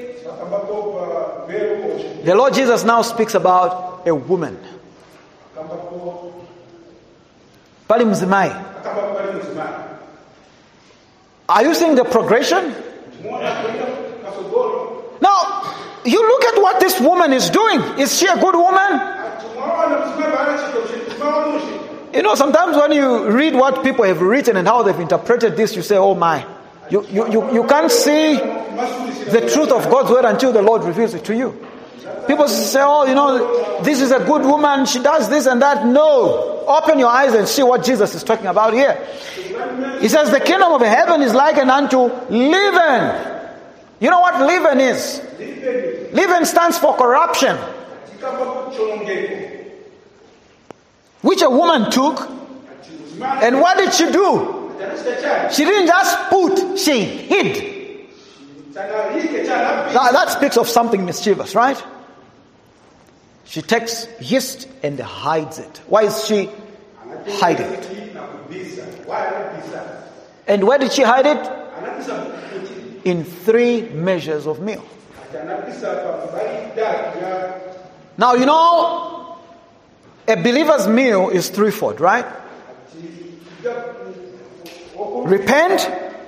The Lord Jesus now speaks about a woman. Pali mzimai. Are you seeing the progression? Now, you look at what this woman is doing. Is she a good woman? You know, sometimes when you read what people have written and how they've interpreted this, you say, oh my. You, you, you, you can't see the truth of God's word until the Lord reveals it to you. People say, oh, you know, this is a good woman, she does this and that. No. Open your eyes and see what Jesus is talking about here. He says the kingdom of heaven is likened unto leaven. You know what leaven is? Leaven stands for corruption. which a woman took. And what did she do? She didn't just put, she hid. Now, that speaks of something mischievous, right? She takes yeast and hides it. Why is she hiding it? And where did she hide it? In three measures of meal. Now, you know, a believer's meal is threefold, right? Repent,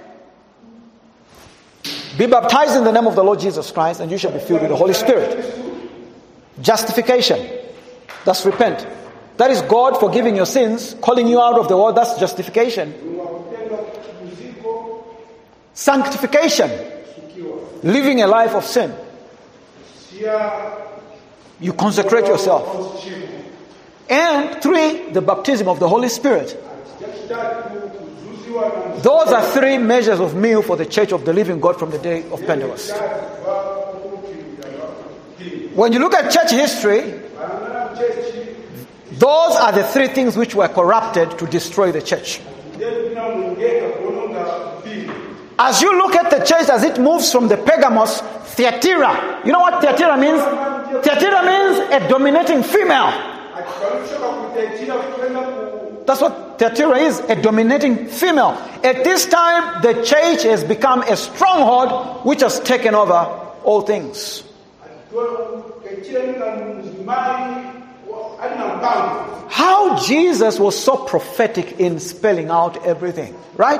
be baptized in the name of the Lord Jesus Christ, and you shall be filled with the Holy Spirit. Justification, that's repent. That is God forgiving your sins, calling you out of the world, that's justification. Sanctification, living a life of sin. You consecrate yourself. And three, the baptism of the Holy Spirit. Those are three measures of meal for the church of the living God from the day of Pentecost. When you look at church history, those are the three things which were corrupted to destroy the church. As you look at the church as it moves from the Pergamos, Thyatira. You know what Thyatira means? Thyatira means a dominating female. That's what Thyatira is, a dominating female. At this time, the church has become a stronghold which has taken over all things. How Jesus was so prophetic in spelling out everything, right?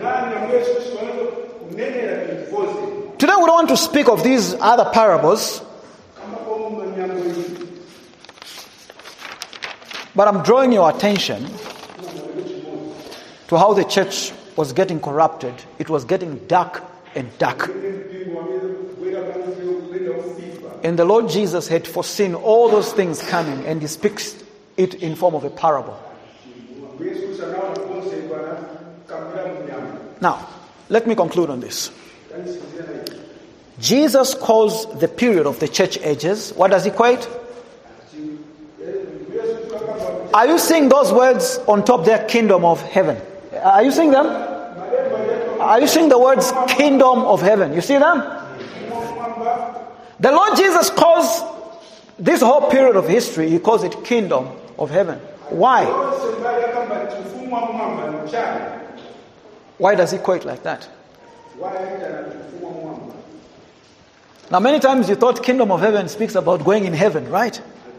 Today we don't want to speak of these other parables, but I'm drawing your attention to how the church was getting corrupted. It was getting dark and dark. And the Lord Jesus had foreseen all those things coming, and he speaks it in form of a parable. Now, let me conclude on this. Jesus calls the period of the church ages, what does he call it? Are you seeing those words on top there, kingdom of heaven? Are you seeing them? Are you seeing the words kingdom of heaven? You see them? The Lord Jesus calls this whole period of history, he calls it kingdom of heaven. Why? Why does he call it like that? Now, many times you thought kingdom of heaven speaks about going in heaven, right?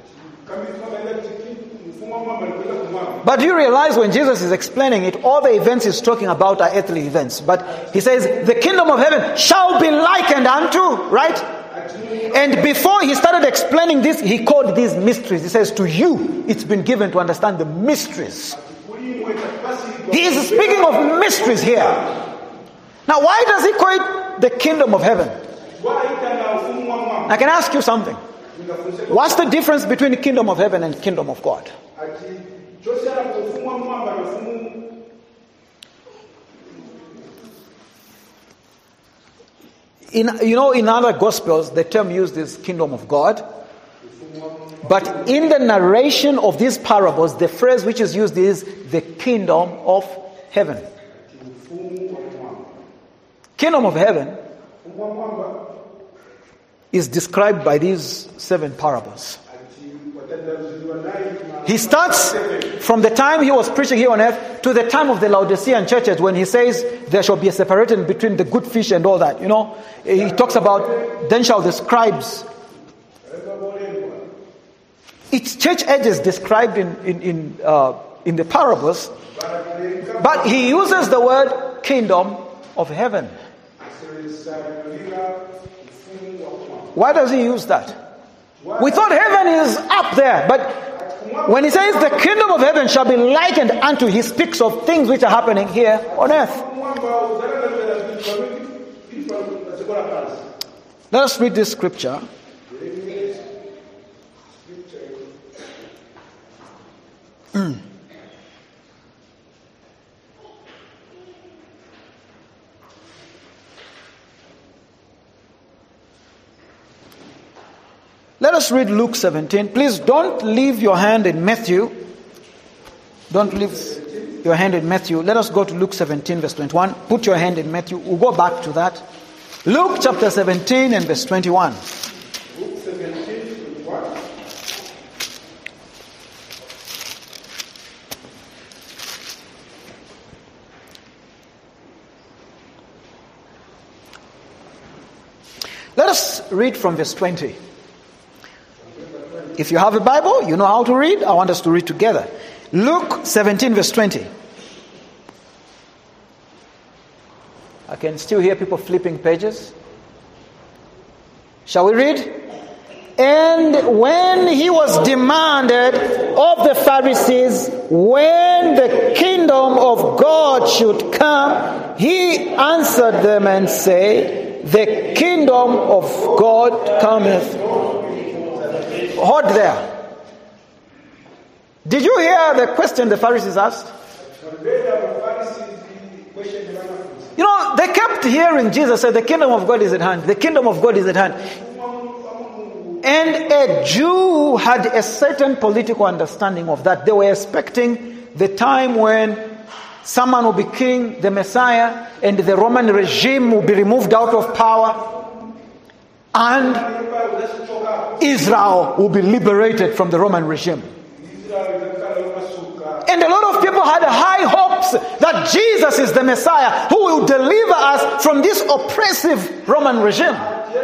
But you realize when Jesus is explaining it, all the events he's talking about are earthly events. But he says, the kingdom of heaven shall be likened unto, right? And before he started explaining this, he called these mysteries. He says, to you, it's been given to understand the mysteries. He is speaking of mysteries here. Now, why does he call it the kingdom of heaven? I can ask you something. What's the difference between the kingdom of heaven and kingdom of God? In, you know, in other gospels, the term used is kingdom of God. But in the narration of these parables, the phrase which is used is the kingdom of heaven. Kingdom of heaven is described by these seven parables. He starts from the time he was preaching here on earth to the time of the Laodicean churches, when he says there shall be a separation between the good fish and all that. You know, he talks about then shall the scribes. It's church ages described in in in, uh, in the parables, but he uses the word kingdom of heaven. Why does he use that? We thought heaven is up there, but when he says the kingdom of heaven shall be likened unto, he speaks of things which are happening here on earth. Let us read this scripture. Mm. Let us read Luke seventeen. Please don't leave your hand in Matthew. Don't leave your hand in Matthew. Let us go to Luke seventeen, verse twenty-one. Put your hand in Matthew. We'll go back to that. Luke chapter seventeen and verse twenty-one. Luke seventeen, twenty-one. Let us read from verse twenty. If you have a Bible, you know how to read. I want us to read together. Luke seventeen, verse twenty. I can still hear people flipping pages. Shall we read? And when he was demanded of the Pharisees when the kingdom of God should come, he answered them and said, the kingdom of God cometh. Hold there. Did you hear the question the Pharisees asked? You know, they kept hearing Jesus say, the kingdom of God is at hand. The kingdom of God is at hand. And a Jew had a certain political understanding of that. They were expecting the time when someone will be king, the Messiah, and the Roman regime will be removed out of power. And Israel will be liberated from the Roman regime. And a lot of people had high hopes that Jesus is the Messiah who will deliver us from this oppressive Roman regime.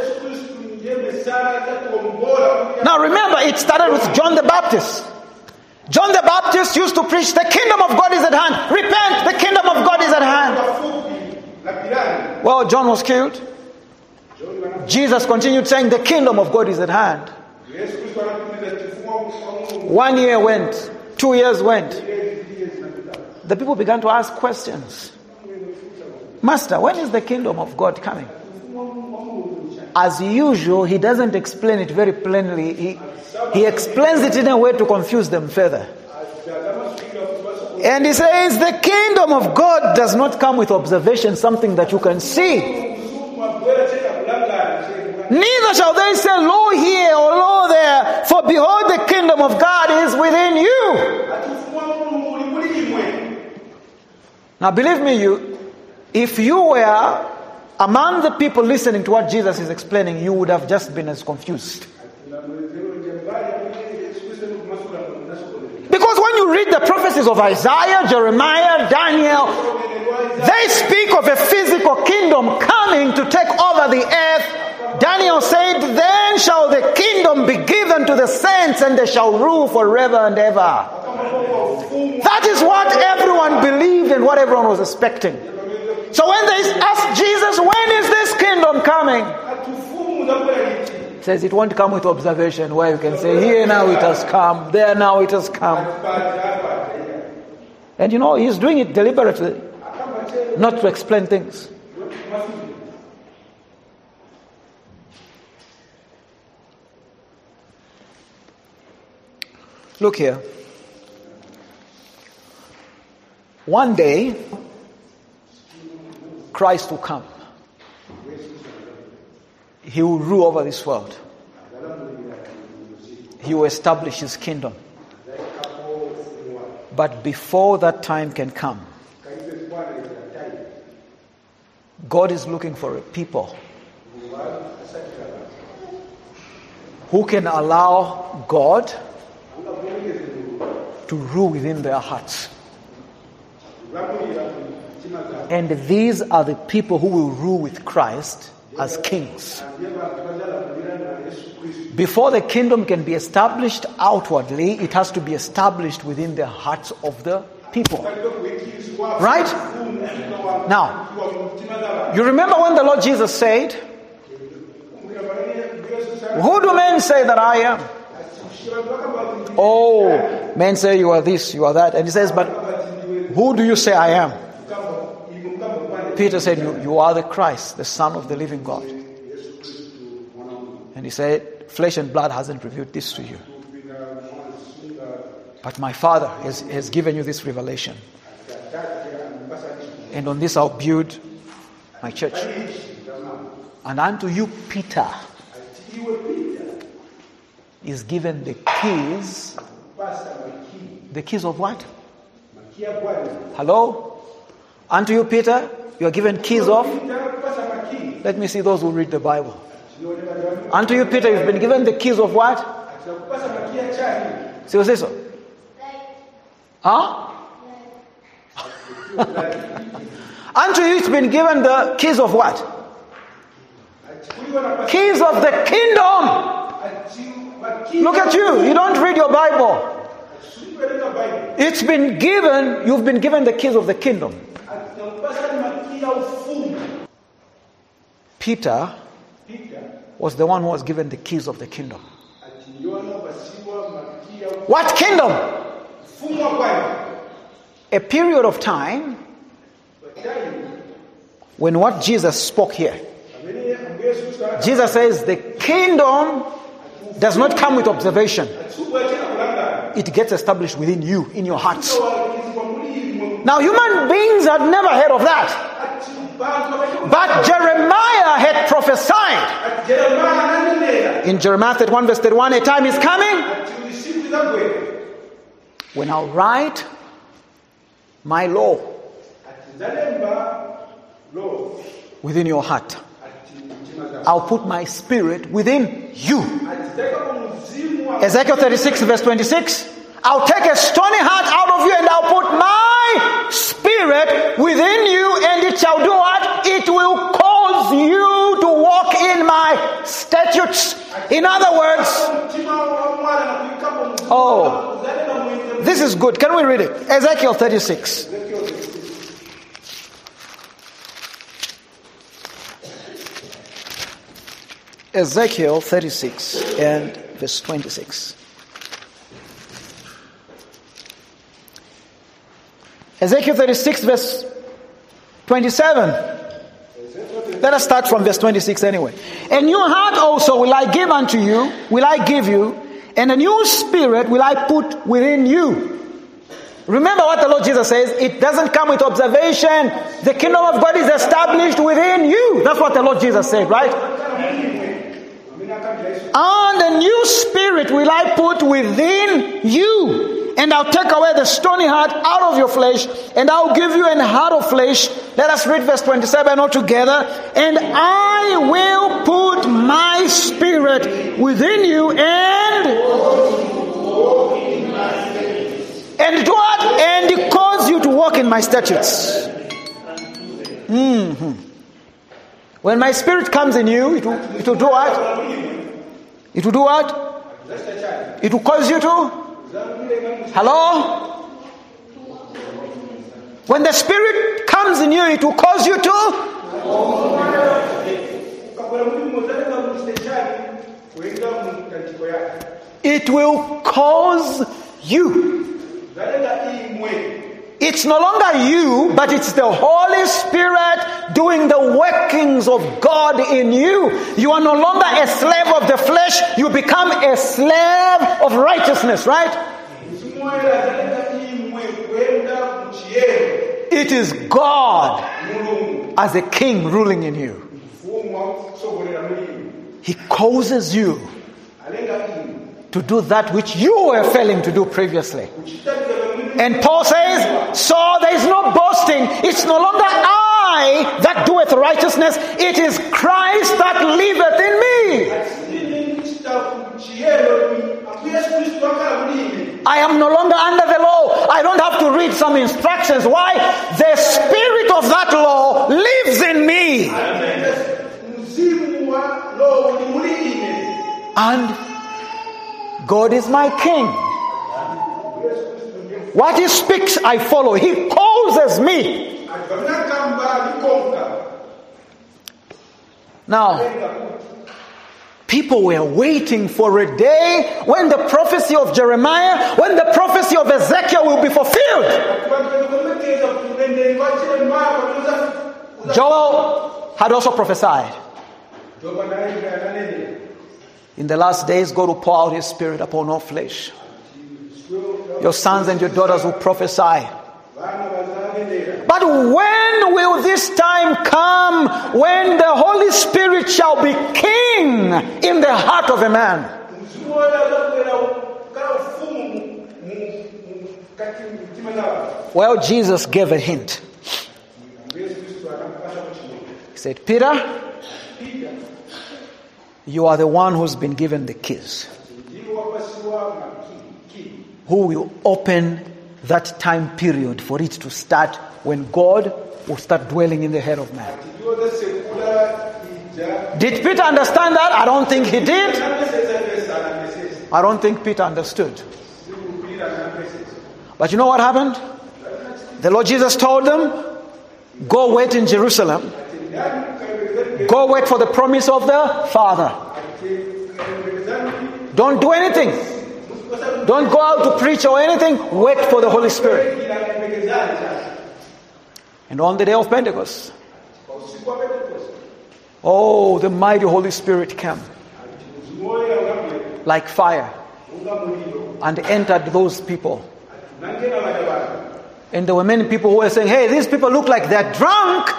Now remember, it started with John the Baptist. John the Baptist used to preach, the kingdom of God is at hand. Repent, the kingdom of God is at hand. Well, John was killed. Jesus continued saying, the kingdom of God is at hand. One year went. Two years went. The people began to ask questions. Master, when is the kingdom of God coming? As usual, he doesn't explain it very plainly. He, he explains it in a way to confuse them further. And he says, the kingdom of God does not come with observation, something that you can see. Neither shall they say, lo here or lo there, for behold, the kingdom of God is within you. Now believe me, you, if you were among the people listening to what Jesus is explaining, you would have just been as confused. Because when you read the prophecies of Isaiah, Jeremiah, Daniel, they speak of a physical kingdom coming to take over the earth. Daniel said, then shall the kingdom be given to the saints and they shall rule forever and ever. That is what everyone believed and what everyone was expecting. So when they asked Jesus, when is this kingdom coming? He says it won't come with observation where you can say, here now it has come, there now it has come. And you know, he's doing it deliberately, not to explain things. Look here. One day, Christ will come. He will rule over this world. He will establish his kingdom. But before that time can come, God is looking for a people who can allow God to rule within their hearts. And these are the people who will rule with Christ as kings. Before the kingdom can be established outwardly, it has to be established within the hearts of the people. Right? Now, you remember when the Lord Jesus said, who do men say that I am? Oh, men say you are this, you are that. And he says, but who do you say I am? Peter said, you, you are the Christ, the Son of the living God. And he said, flesh and blood hasn't revealed this to you, but my Father has, has given you this revelation. And on this I'll build my church. And unto you, Peter, is given the keys. The keys of what? Hello? Unto you, Peter, you are given keys of. Let me see those who read the Bible. Unto you, Peter, you've been given the keys of what? See what's this? Huh? Unto you, it's been given the keys of what? Keys of the kingdom. Look at you. You don't read your Bible. It's been given, you've been given the keys of the kingdom. Peter was the one who was given the keys of the kingdom. What kingdom? A period of time when what Jesus spoke here. Jesus says the kingdom does not come with observation. It gets established within you, in your hearts. Now, human beings had never heard of that. But Jeremiah had prophesied. In Jeremiah thirty-one verse thirty-one, a time is coming when I'll write my law within your heart. I'll put my spirit within you. Ezekiel thirty-six verse twenty-six. I'll take a stony heart out of you and I'll put my spirit within you, and it shall do what? It will cause you to walk in my statutes. In other words, oh, this is good. Can we read it? Ezekiel thirty-six. Ezekiel thirty-six and verse twenty-six. Ezekiel thirty-six verse twenty-seven. Let us start from verse twenty-six anyway. A new heart also will I give unto you, will I give you, and a new spirit will I put within you. Remember what the Lord Jesus says, it doesn't come with observation. The kingdom of God is established within you. That's what the Lord Jesus said, right? And a new spirit will I put within you. And I'll take away the stony heart out of your flesh, and I'll give you an heart of flesh. Let us read verse twenty-seven all together. And I will put my spirit within you, and and do what? And cause you to walk in my statutes. Mm-hmm. When my spirit comes in you, it will, it will do what? It will do what? It will cause you to? Hello? When the spirit comes in you, it will cause you to? It will cause you. It's no longer you, but it's the Holy Spirit doing the workings of God in you. You are no longer a slave of the flesh. You become a slave of righteousness, right? It is God as a king ruling in you. He causes you to do that which you were failing to do previously. And Paul says, so there is no boasting. It's no longer I that doeth righteousness. It is Christ that liveth in me. I am no longer under the law. I don't have to read some instructions. Why? The spirit of that law lives in me. And God is my king. What he speaks, I follow. He causes me. Now, people were waiting for a day when the prophecy of Jeremiah, when the prophecy of Ezekiel will be fulfilled. Joel had also prophesied. In the last days, God will pour out his spirit upon all flesh. Your sons and your daughters will prophesy. But when will this time come when the Holy Spirit shall be king in the heart of a man? Well, Jesus gave a hint. He said, Peter, you are the one who's been given the keys. Who will open that time period for it to start when God will start dwelling in the head of man. Did Peter understand that? I don't think he did. I don't think Peter understood. But you know what happened? The Lord Jesus told them, go wait in Jerusalem. Go wait for the promise of the Father. Don't do anything. Don't go out to preach or anything. Wait for the Holy Spirit. And on the day of Pentecost, oh, the mighty Holy Spirit came like fire and entered those people. And there were many people who were saying, hey, these people look like they're drunk.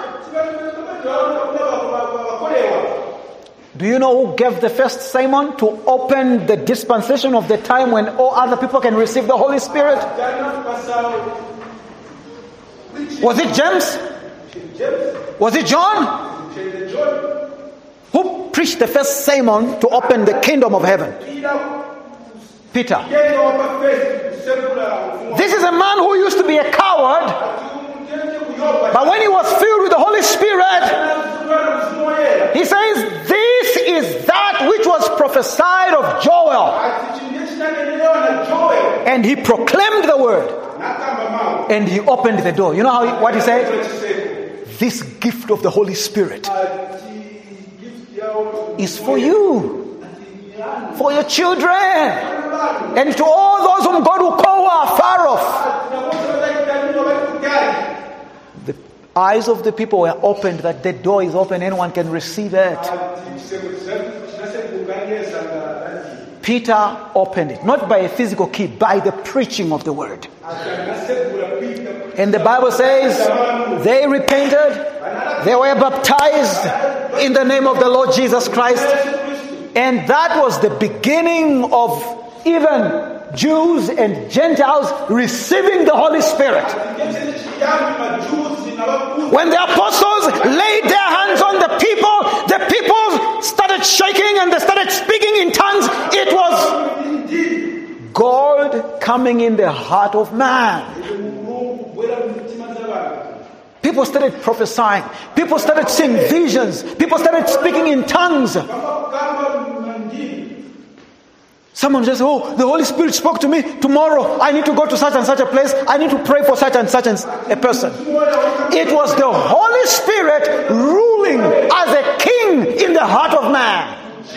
Do you know who gave the first sermon to open the dispensation of the time when all other people can receive the Holy Spirit? Was it James? Was it John? Who preached the first sermon to open the kingdom of heaven? Peter. This is a man who used to be a coward, but when he was filled with the Holy Spirit, he says, this is that which was prophesied of Joel. And he proclaimed the word. And he opened the door. You know how he, what he said? This gift of the Holy Spirit is for you, for your children, and to all those whom God will call who are far off. The eyes of the people were opened, that the door is open, anyone can receive it. Peter opened it, not by a physical key, by the preaching of the word. And the Bible says they repented, they were baptized in the name of the Lord Jesus Christ. And that was the beginning of even Jews and Gentiles receiving the Holy Spirit. When the apostles laid their hands on the people, the people started shaking and they started speaking in tongues. It was God coming in the heart of man. People started prophesying. People started seeing visions. People started speaking in tongues. Someone says, oh, the Holy Spirit spoke to me. Tomorrow I need to go to such and such a place. I need to pray for such and such a person. It was the Holy Spirit ruling as a king in the heart of man.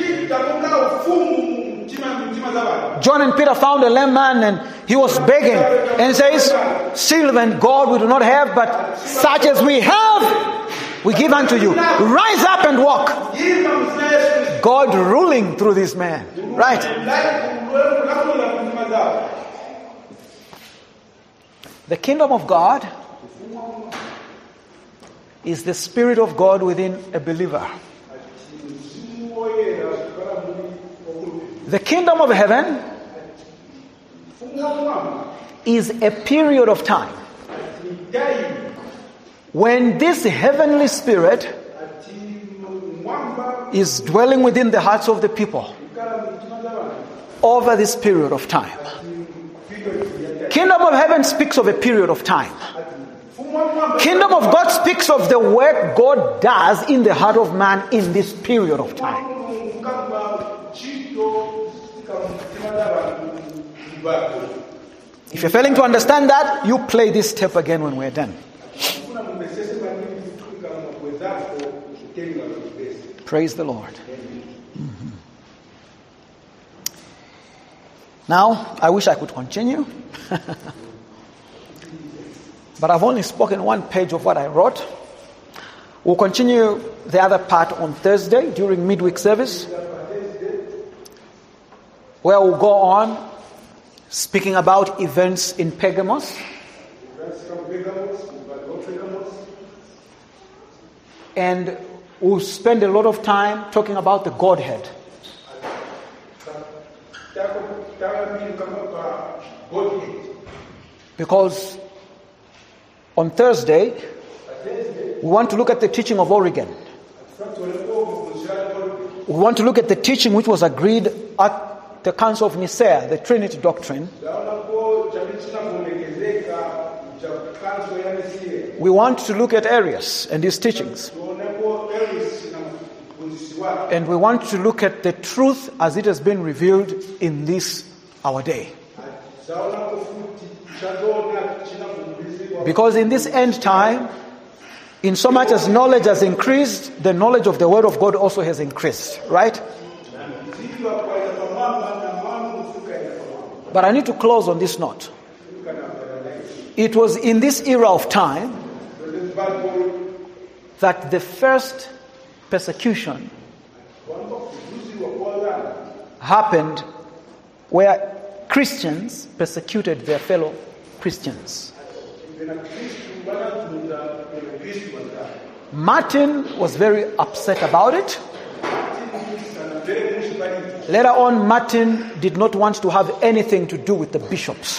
John and Peter found a lame man and he was begging and says, silver and gold we do not have, but such as we have we give unto you. Rise up and walk. God ruling through this man. Right. The kingdom of God is the Spirit of God within a believer. The kingdom of heaven is a period of time when this heavenly Spirit is dwelling within the hearts of the people over this period of time. Kingdom of heaven speaks of a period of time. Kingdom of God speaks of the work God does in the heart of man in this period of time. If you're failing to understand that, you play this tape again when we're done. Praise the Lord. Mm-hmm. Now, I wish I could continue. But I've only spoken one page of what I wrote. We'll continue the other part on Thursday during midweek service, where we'll go on speaking about events in Pergamos. And we'll spend a lot of time talking about the Godhead. Because on Thursday, we want to look at the teaching of Origen. We want to look at the teaching which was agreed at the Council of Nicaea, the Trinity doctrine. We want to look at Arius and his teachings. And we want to look at the truth as it has been revealed in this our day. Because in this end time, in so much as knowledge has increased, the knowledge of the Word of God also has increased, right? But I need to close on this note. It was in this era of time that the first persecution happened where Christians persecuted their fellow Christians. Martin was very upset about it. Later on, Martin did not want to have anything to do with the bishops.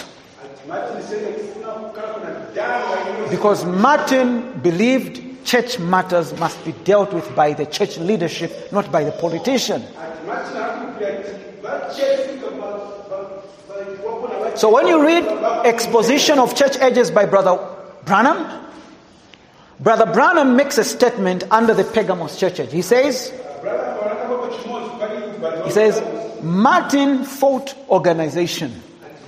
Because Martin believed church matters must be dealt with by the church leadership, not by the politician. So when you read Exposition of Church Ages by Brother Branham, Brother Branham makes a statement under the Pergamos Church Age. He says, he says, Martin fought organization.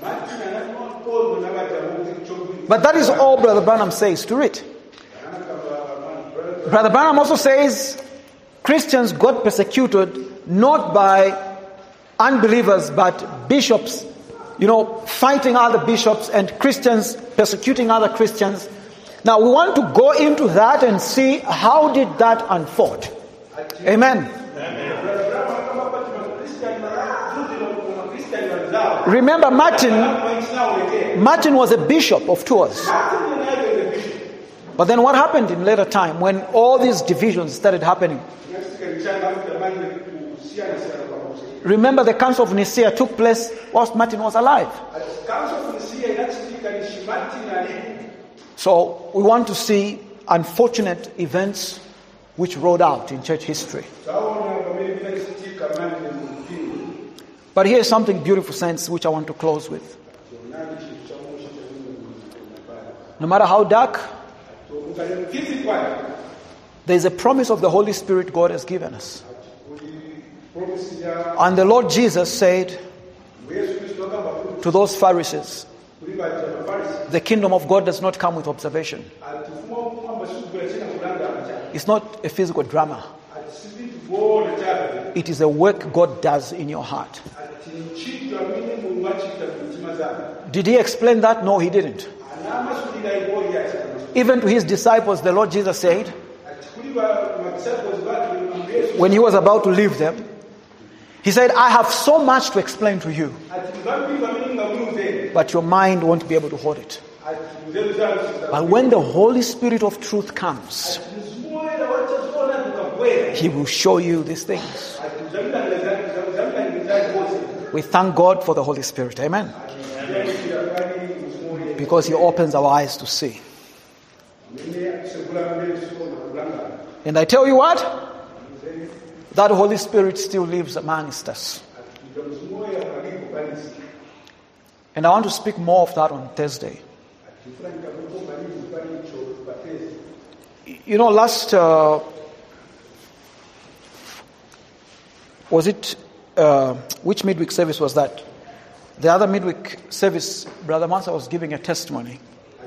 But that is all Brother Branham says to it. Brother Branham also says Christians got persecuted not by unbelievers but bishops, you know, fighting other bishops and Christians persecuting other Christians. Now we want to go into that and see how did that unfold. Amen. Remember, Martin, Martin was a bishop of Tours. But then what happened in later time when all these divisions started happening? Remember, the Council of Nicaea took place whilst Martin was alive. So we want to see unfortunate events which rolled out in church history. But here's something beautiful, saints, which I want to close with. No matter how dark, there's a promise of the Holy Spirit God has given us. And the Lord Jesus said to those Pharisees, the kingdom of God does not come with observation. It's not a physical drama. It is a work God does in your heart. Did he explain that? No, he didn't. Even to his disciples, the Lord Jesus said, when he was about to leave them, he said, I have so much to explain to you, but your mind won't be able to hold it. But when the Holy Spirit of truth comes, he will show you these things. We thank God for the Holy Spirit. Amen. Because he opens our eyes to see. And I tell you what? That Holy Spirit still lives amongst us. And I want to speak more of that on Thursday. You know, last... Uh, was it... Uh, which midweek service was that? The other midweek service, Brother Mansa was giving a testimony.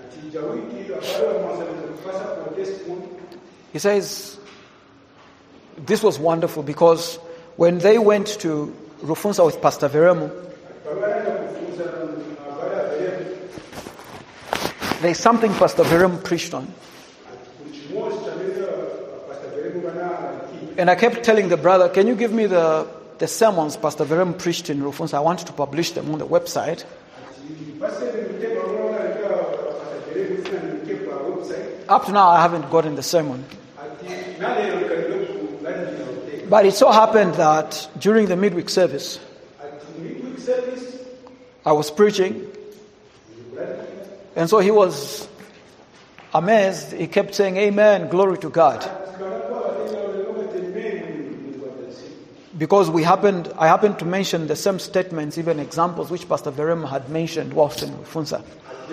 He says, this was wonderful because when they went to Rufunsa with Pastor Veremu, there's something Pastor Veremu preached on. And I kept telling the brother, can you give me the, the sermons Pastor Veremu preached in Rufunsa? I want to publish them on the website. Up to now, I haven't gotten the sermon. But it so happened that during the midweek service, I was preaching, And so he was amazed. He kept saying, Amen, glory to God. Because we happened, I happened to mention the same statements, even examples, which Pastor Verema had mentioned whilst in Funza.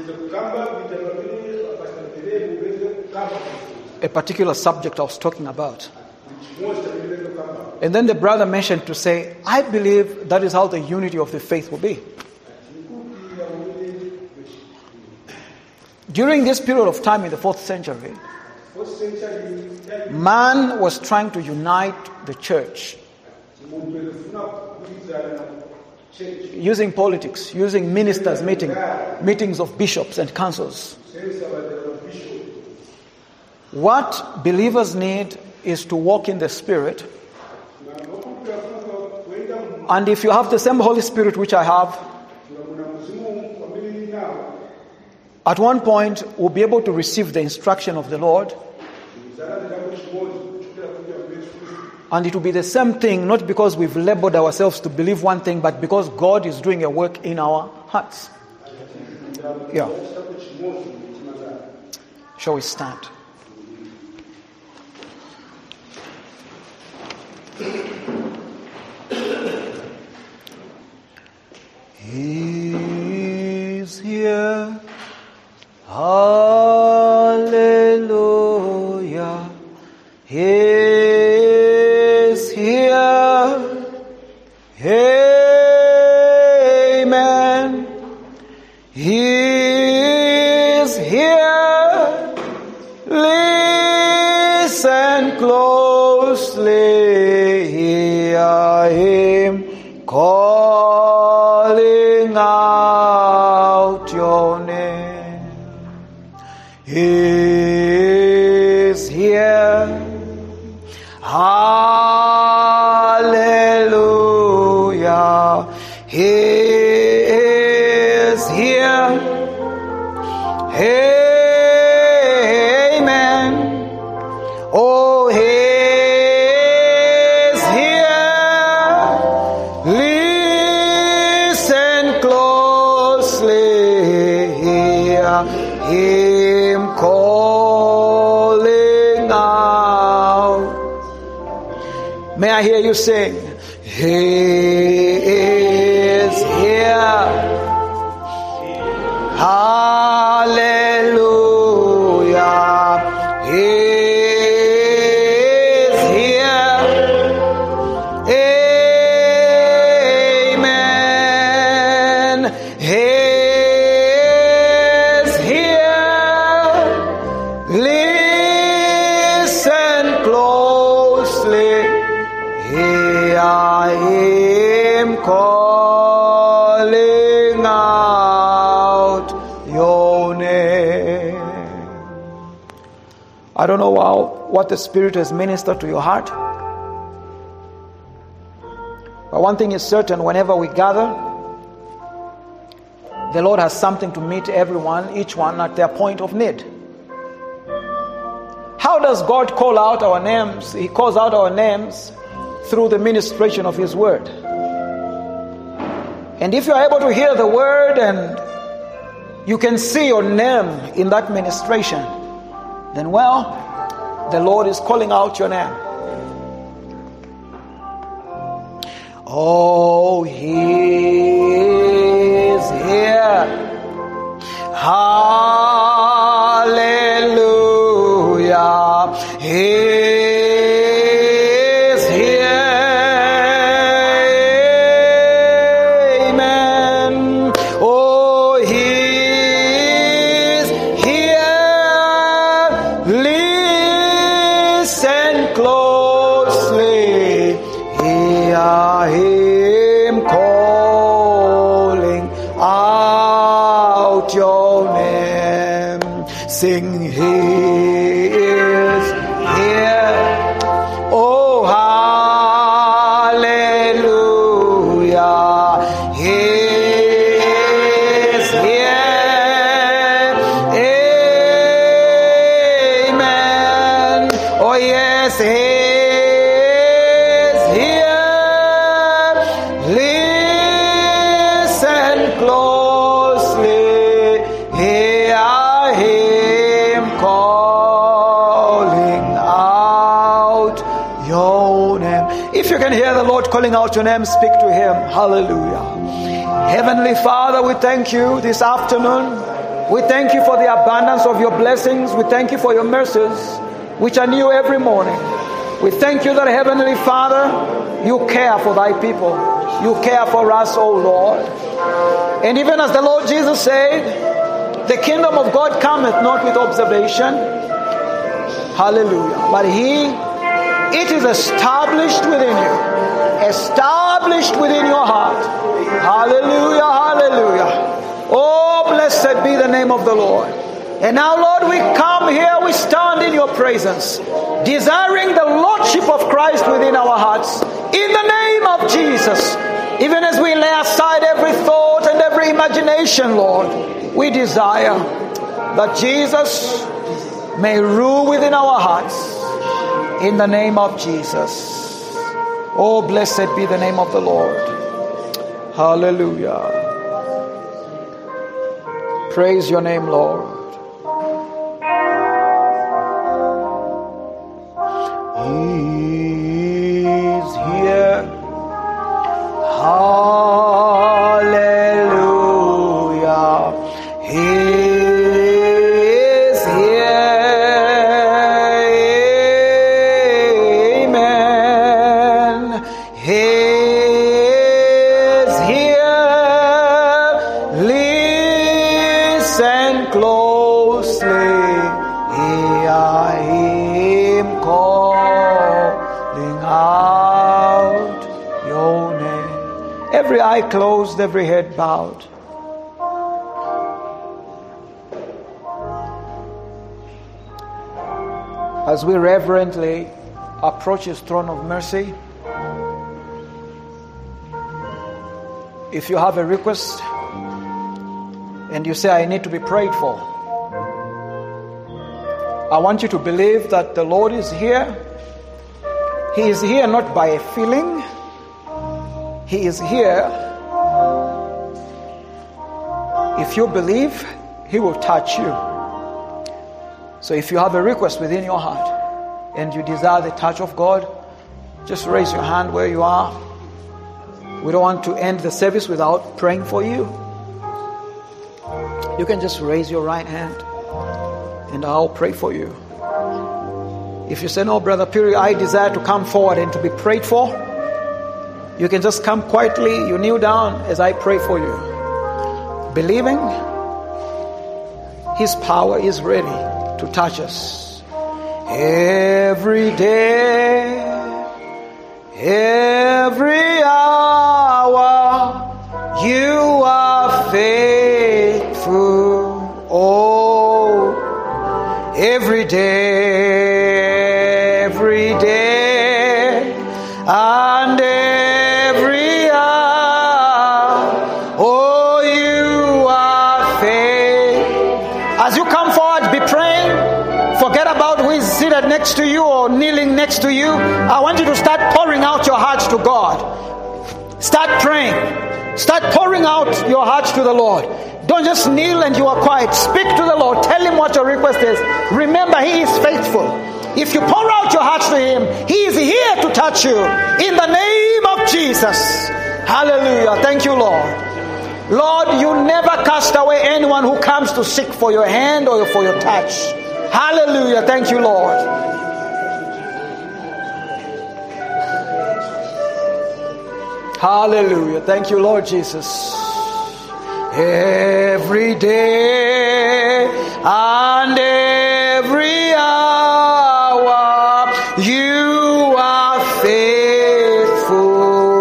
A particular subject I was talking about. And then the brother mentioned to say, I believe that is how the unity of the faith will be. During this period of time in the fourth century, man was trying to unite the church. Using politics, using ministers meeting, meetings of bishops and councils. What believers need is to walk in the Spirit. And if you have the same Holy Spirit which I have, at one point we'll be able to receive the instruction of the Lord. And it will be the same thing, not because we've labeled ourselves to believe one thing, but because God is doing a work in our hearts. Yeah. Shall we stand? He is here. Hallelujah. He is here. Amen. He is here. Listen closely. Hear him calling out your name. He is here. Hallelujah. He is here. Amen. Oh, he is here. Listen closely. Hear him calling out. May I hear you sing? He is here. Hallelujah. He is here. Amen. He is here. Listen closely. Hear him calling out your name. I don't know how, what the Spirit has ministered to your heart. But one thing is certain, whenever we gather, the Lord has something to meet everyone, each one at their point of need. How does God call out our names? He calls out our names through the ministration of His Word. And if you are able to hear the Word and you can see your name in that ministration, then well, the Lord is calling out your name. Oh, He is here. Hallelujah. He sing, He is here. Oh, hallelujah. He is here. Amen. Oh, yes, He is here. Listen closely. Hear out your name, speak to him. Hallelujah. Heavenly Father, we thank you this afternoon. We thank you for the abundance of your blessings. We thank you for your mercies, which are new every morning. We thank you that, Heavenly Father, you care for thy people. You care for us, O Lord. And even as the Lord Jesus said, the kingdom of God cometh not with observation. Hallelujah. But he, it is established within you. Established within your heart. Hallelujah, hallelujah. Oh, blessed be the name of the Lord. And now, Lord, we come here, we stand in your presence, desiring the Lordship of Christ within our hearts. In the name of Jesus, even as we lay aside every thought and every imagination, Lord, we desire that Jesus may rule within our hearts. In the name of Jesus. Oh, blessed be the name of the Lord. Hallelujah. Praise your name, Lord. He's here. Hallelujah. He is here. Amen. He is here. Listen closely. Hear him calling out your name. Every eye closed, every head bowed. As we reverently approach his throne of mercy, if you have a request and you say, I need to be prayed for, I want you to believe that the Lord is here. He is here not by a feeling. He is here. If you believe, he will touch you. So if you have a request within your heart and you desire the touch of God, just raise your hand where you are. We don't want to end the service without praying for you. You can just raise your right hand and I'll pray for you. If you say, no, Brother Piri, I desire to come forward and to be prayed for, you can just come quietly. You kneel down as I pray for you, believing his power is ready to touch us. Every day, every hour, you are faithful. Oh, every day, every day, and every hour, oh, you are faithful. As you come forward, be praying. Forget about who is seated next to you or kneeling next to you. I want you to start pouring out your hearts to God. Start praying. Start pouring out your hearts to the Lord. Don't just kneel and you are quiet. Speak to the Lord. Tell him what your request is. Remember, he is faithful. If you pour out your hearts to him, he is here to touch you. In the name of Jesus. Hallelujah. Thank you, Lord. Lord, you never cast away anyone who comes to seek for your hand or for your touch. Hallelujah. Thank you, Lord. Hallelujah. Thank you, Lord Jesus. Every day and every hour, you are faithful,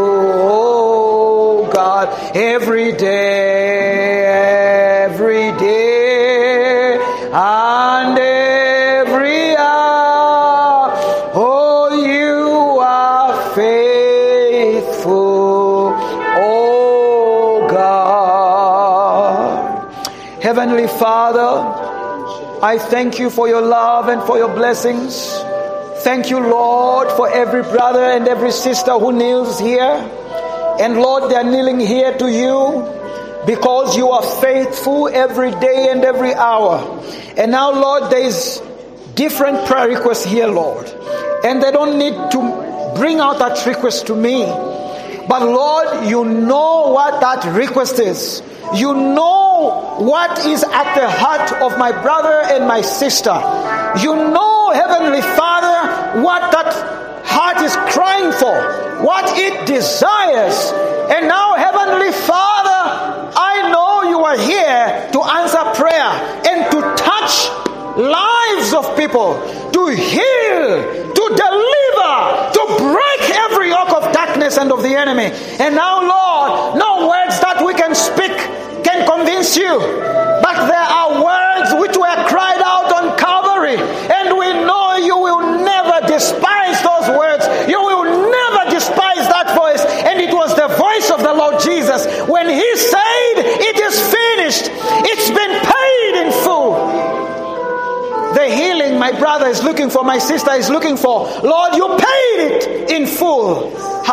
oh God. Every day, every day, and every hour, oh, you are faithful, oh God. Heavenly Father, I thank you for your love and for your blessings. Thank you, Lord, for every brother and every sister who kneels here. And Lord, they are kneeling here to you because you are faithful every day and every hour. And now, Lord, there is different prayer requests here, Lord. And they don't need to bring out that request to me. But Lord, you know what that request is. You know what is at the heart of my brother and my sister. You know, Heavenly Father, what that heart is crying for, what it desires. And now, Heavenly Father, I know you are here to answer prayer and to touch lives of people, to heal, to deliver, to break every yoke of darkness and of the enemy. And now, Lord, no words that we can speak can convince you, but there are words which were cried out on Calvary, and we know you will never despise those words. You will never despise that voice. And it was the voice of the Lord Jesus when he said, it is finished. It's been paid in full. The healing my brother is looking for, my sister is looking for, Lord, you paid it in full.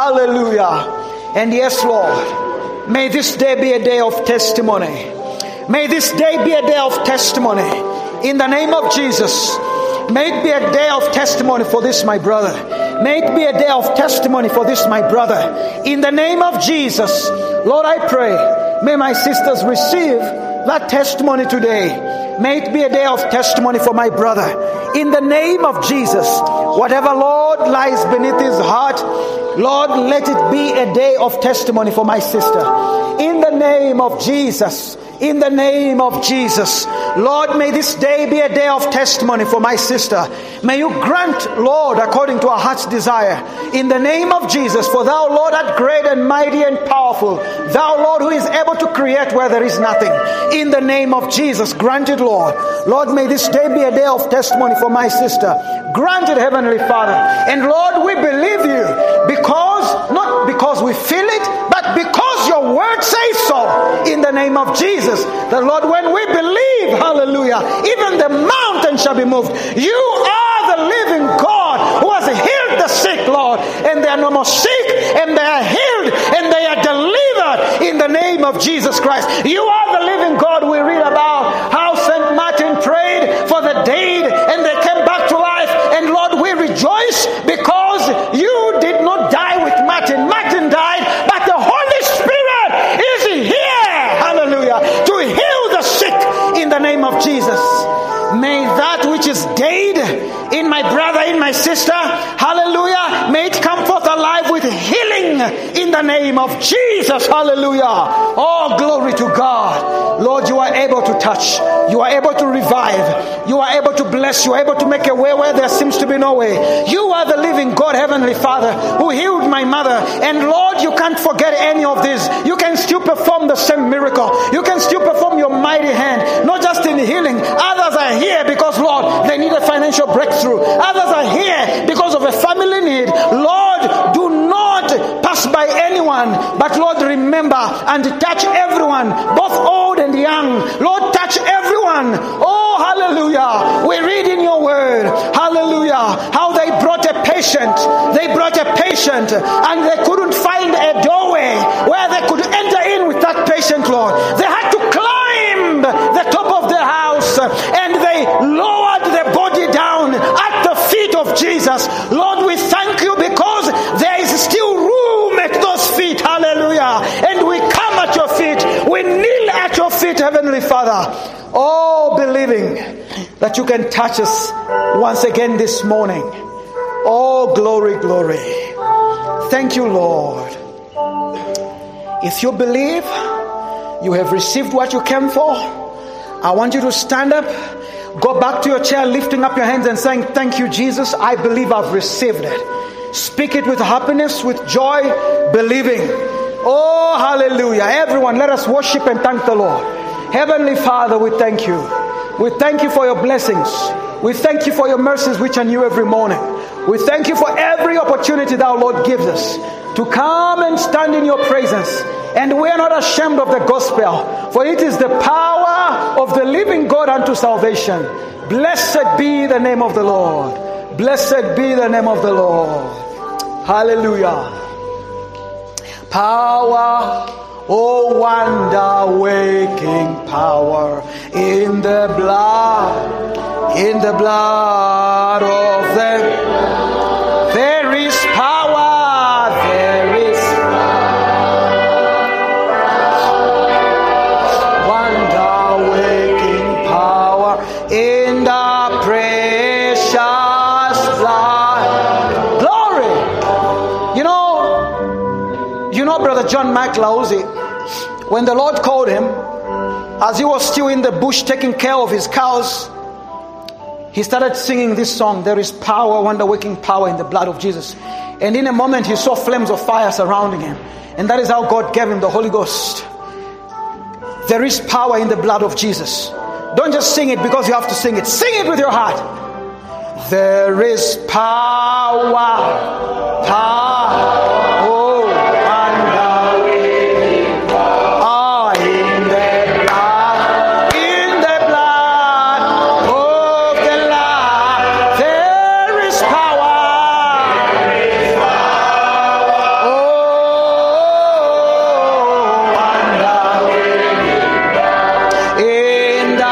Hallelujah. And yes, Lord, may this day be a day of testimony. May this day be a day of testimony. In the name of Jesus, may it be a day of testimony for this, my brother. May it be a day of testimony for this, my brother. In the name of Jesus, Lord, I pray, may my sisters receive that testimony today. May it be a day of testimony for my brother. In the name of Jesus, whatever, Lord, lies beneath his heart, Lord, let it be a day of testimony for my sister. In the name of Jesus. In the name of Jesus. Lord, may this day be a day of testimony for my sister. May you grant, Lord, according to our heart's desire. In the name of Jesus. For thou, Lord, art great and mighty and powerful. Thou, Lord, who is able to create where there is nothing. In the name of Jesus. Grant it, Lord. Lord, may this day be a day of testimony for my sister. Grant it, Heavenly Father. And Lord, we believe you. Because, not because we feel it, but because your word says so. In the name of Jesus. The Lord, when we believe, hallelujah, even the mountain shall be moved. You are the living God who has healed the sick, Lord. And they are no more sick, and they are healed, and they are delivered in the name of Jesus Christ. You are the living God. We read about how Saint Martin prayed for the dead, and they came back to life. And Lord, we rejoice because you did not die with Martin. Martin died, but the Holy Spirit is here, hallelujah, to heal the sick in the name of Jesus. May that which is dead in my brother, in my sister, hallelujah, may it come forth alive with healing in the name of Jesus, hallelujah. Oh, glory to God. Lord, you are able to touch. You are able to revive. You are able to bless. You are able to make a way where there seems to be no way. You are the living God, Heavenly Father, who healed my mother. And Lord, you can't forget any of this. You can still perform the same miracle. You can still perform your mighty hand, not just in healing. Others are here because, Lord, they need a financial breakthrough. Others are here because of a family need. Lord, do not pass by anyone, but Lord, remember and touch everyone, both old and young. Lord, touch everyone. Oh, hallelujah. We read in your word, hallelujah, how they brought a patient. They brought a patient and they couldn't find a doorway where they could enter in with that patient, Lord. They had to climb the top of the house and they lowered the body down at the feet of Jesus. Lord, we thank you because there is still room at those feet. Hallelujah. And we come at your feet. We kneel at your feet, Heavenly Father. Oh, believing that you can touch us once again this morning. Oh, glory, glory. Thank you, Lord. If you believe you have received what you came for, I want you to stand up, go back to your chair, lifting up your hands and saying, thank you, Jesus. I believe I've received it. Speak it with happiness, with joy, believing. Oh, hallelujah. Everyone, let us worship and thank the Lord. Heavenly Father, we thank you. We thank you for your blessings. We thank you for your mercies which are new every morning. We thank you for every opportunity thou, Lord, gives us to come and stand in your presence. And we are not ashamed of the gospel, for it is the power of the living God unto salvation. Blessed be the name of the Lord. Blessed be the name of the Lord. Hallelujah. Power, oh wonder-waking power in the blood, in the blood of the... There is power, there is power. Brother John McLausey, when the Lord called him, as he was still in the bush taking care of his cows, he started singing this song, "There is power, wonder-working power in the blood of Jesus." And in a moment, he saw flames of fire surrounding him. And that is how God gave him the Holy Ghost. There is power in the blood of Jesus. Don't just sing it because you have to sing it. Sing it with your heart. There is power, power, oh, wonder-working power in the blood, in the blood of the Lamb. There is power, oh, wonder-working in the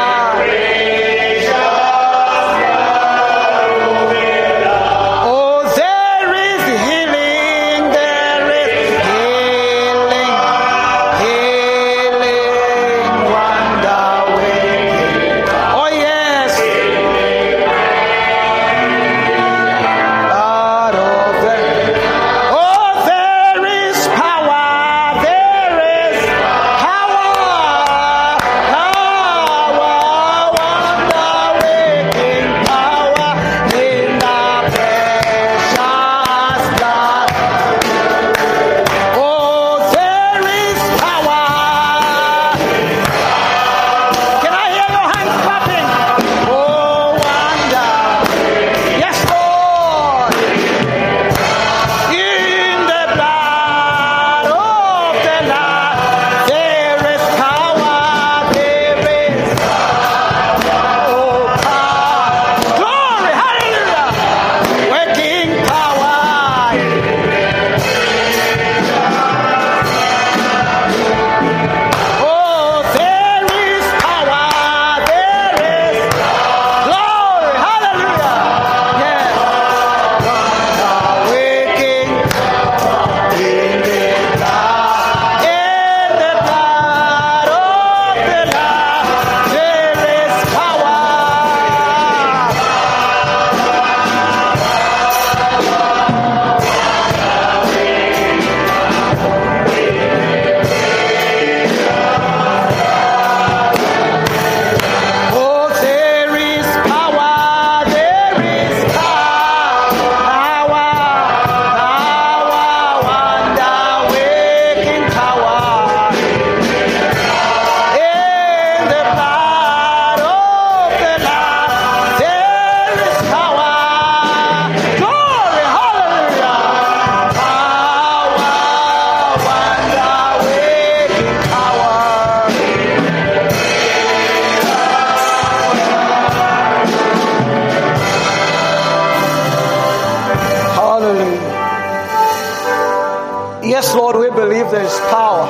Yes, Lord, we believe there is power.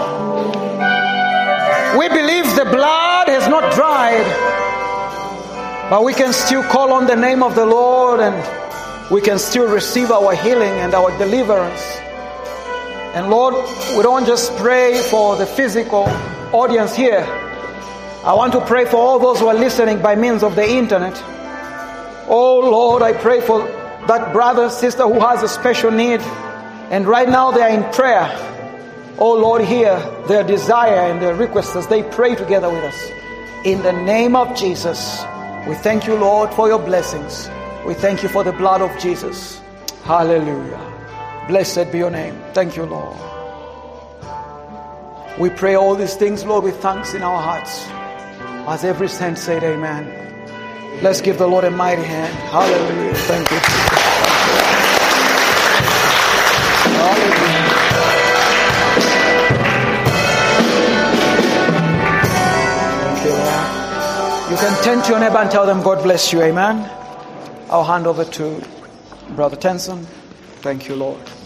We believe the blood has not dried, but we can still call on the name of the Lord and we can still receive our healing and our deliverance. And Lord, we don't just pray for the physical audience here. I want to pray for all those who are listening by means of the internet. Oh Lord, I pray for that brother, sister who has a special need. And right now they are in prayer. Oh Lord, hear their desire and their requests as they pray together with us. In the name of Jesus, we thank you, Lord, for your blessings. We thank you for the blood of Jesus. Hallelujah. Blessed be your name. Thank you, Lord. We pray all these things, Lord, with thanks in our hearts. As every saint said, amen. Let's give the Lord a mighty hand. Hallelujah. Thank you, Jesus. Hallelujah. Thank you, Lord. You can turn to your neighbor and tell them, God bless you. Amen. I'll hand over to Brother Tenson. Thank you, Lord.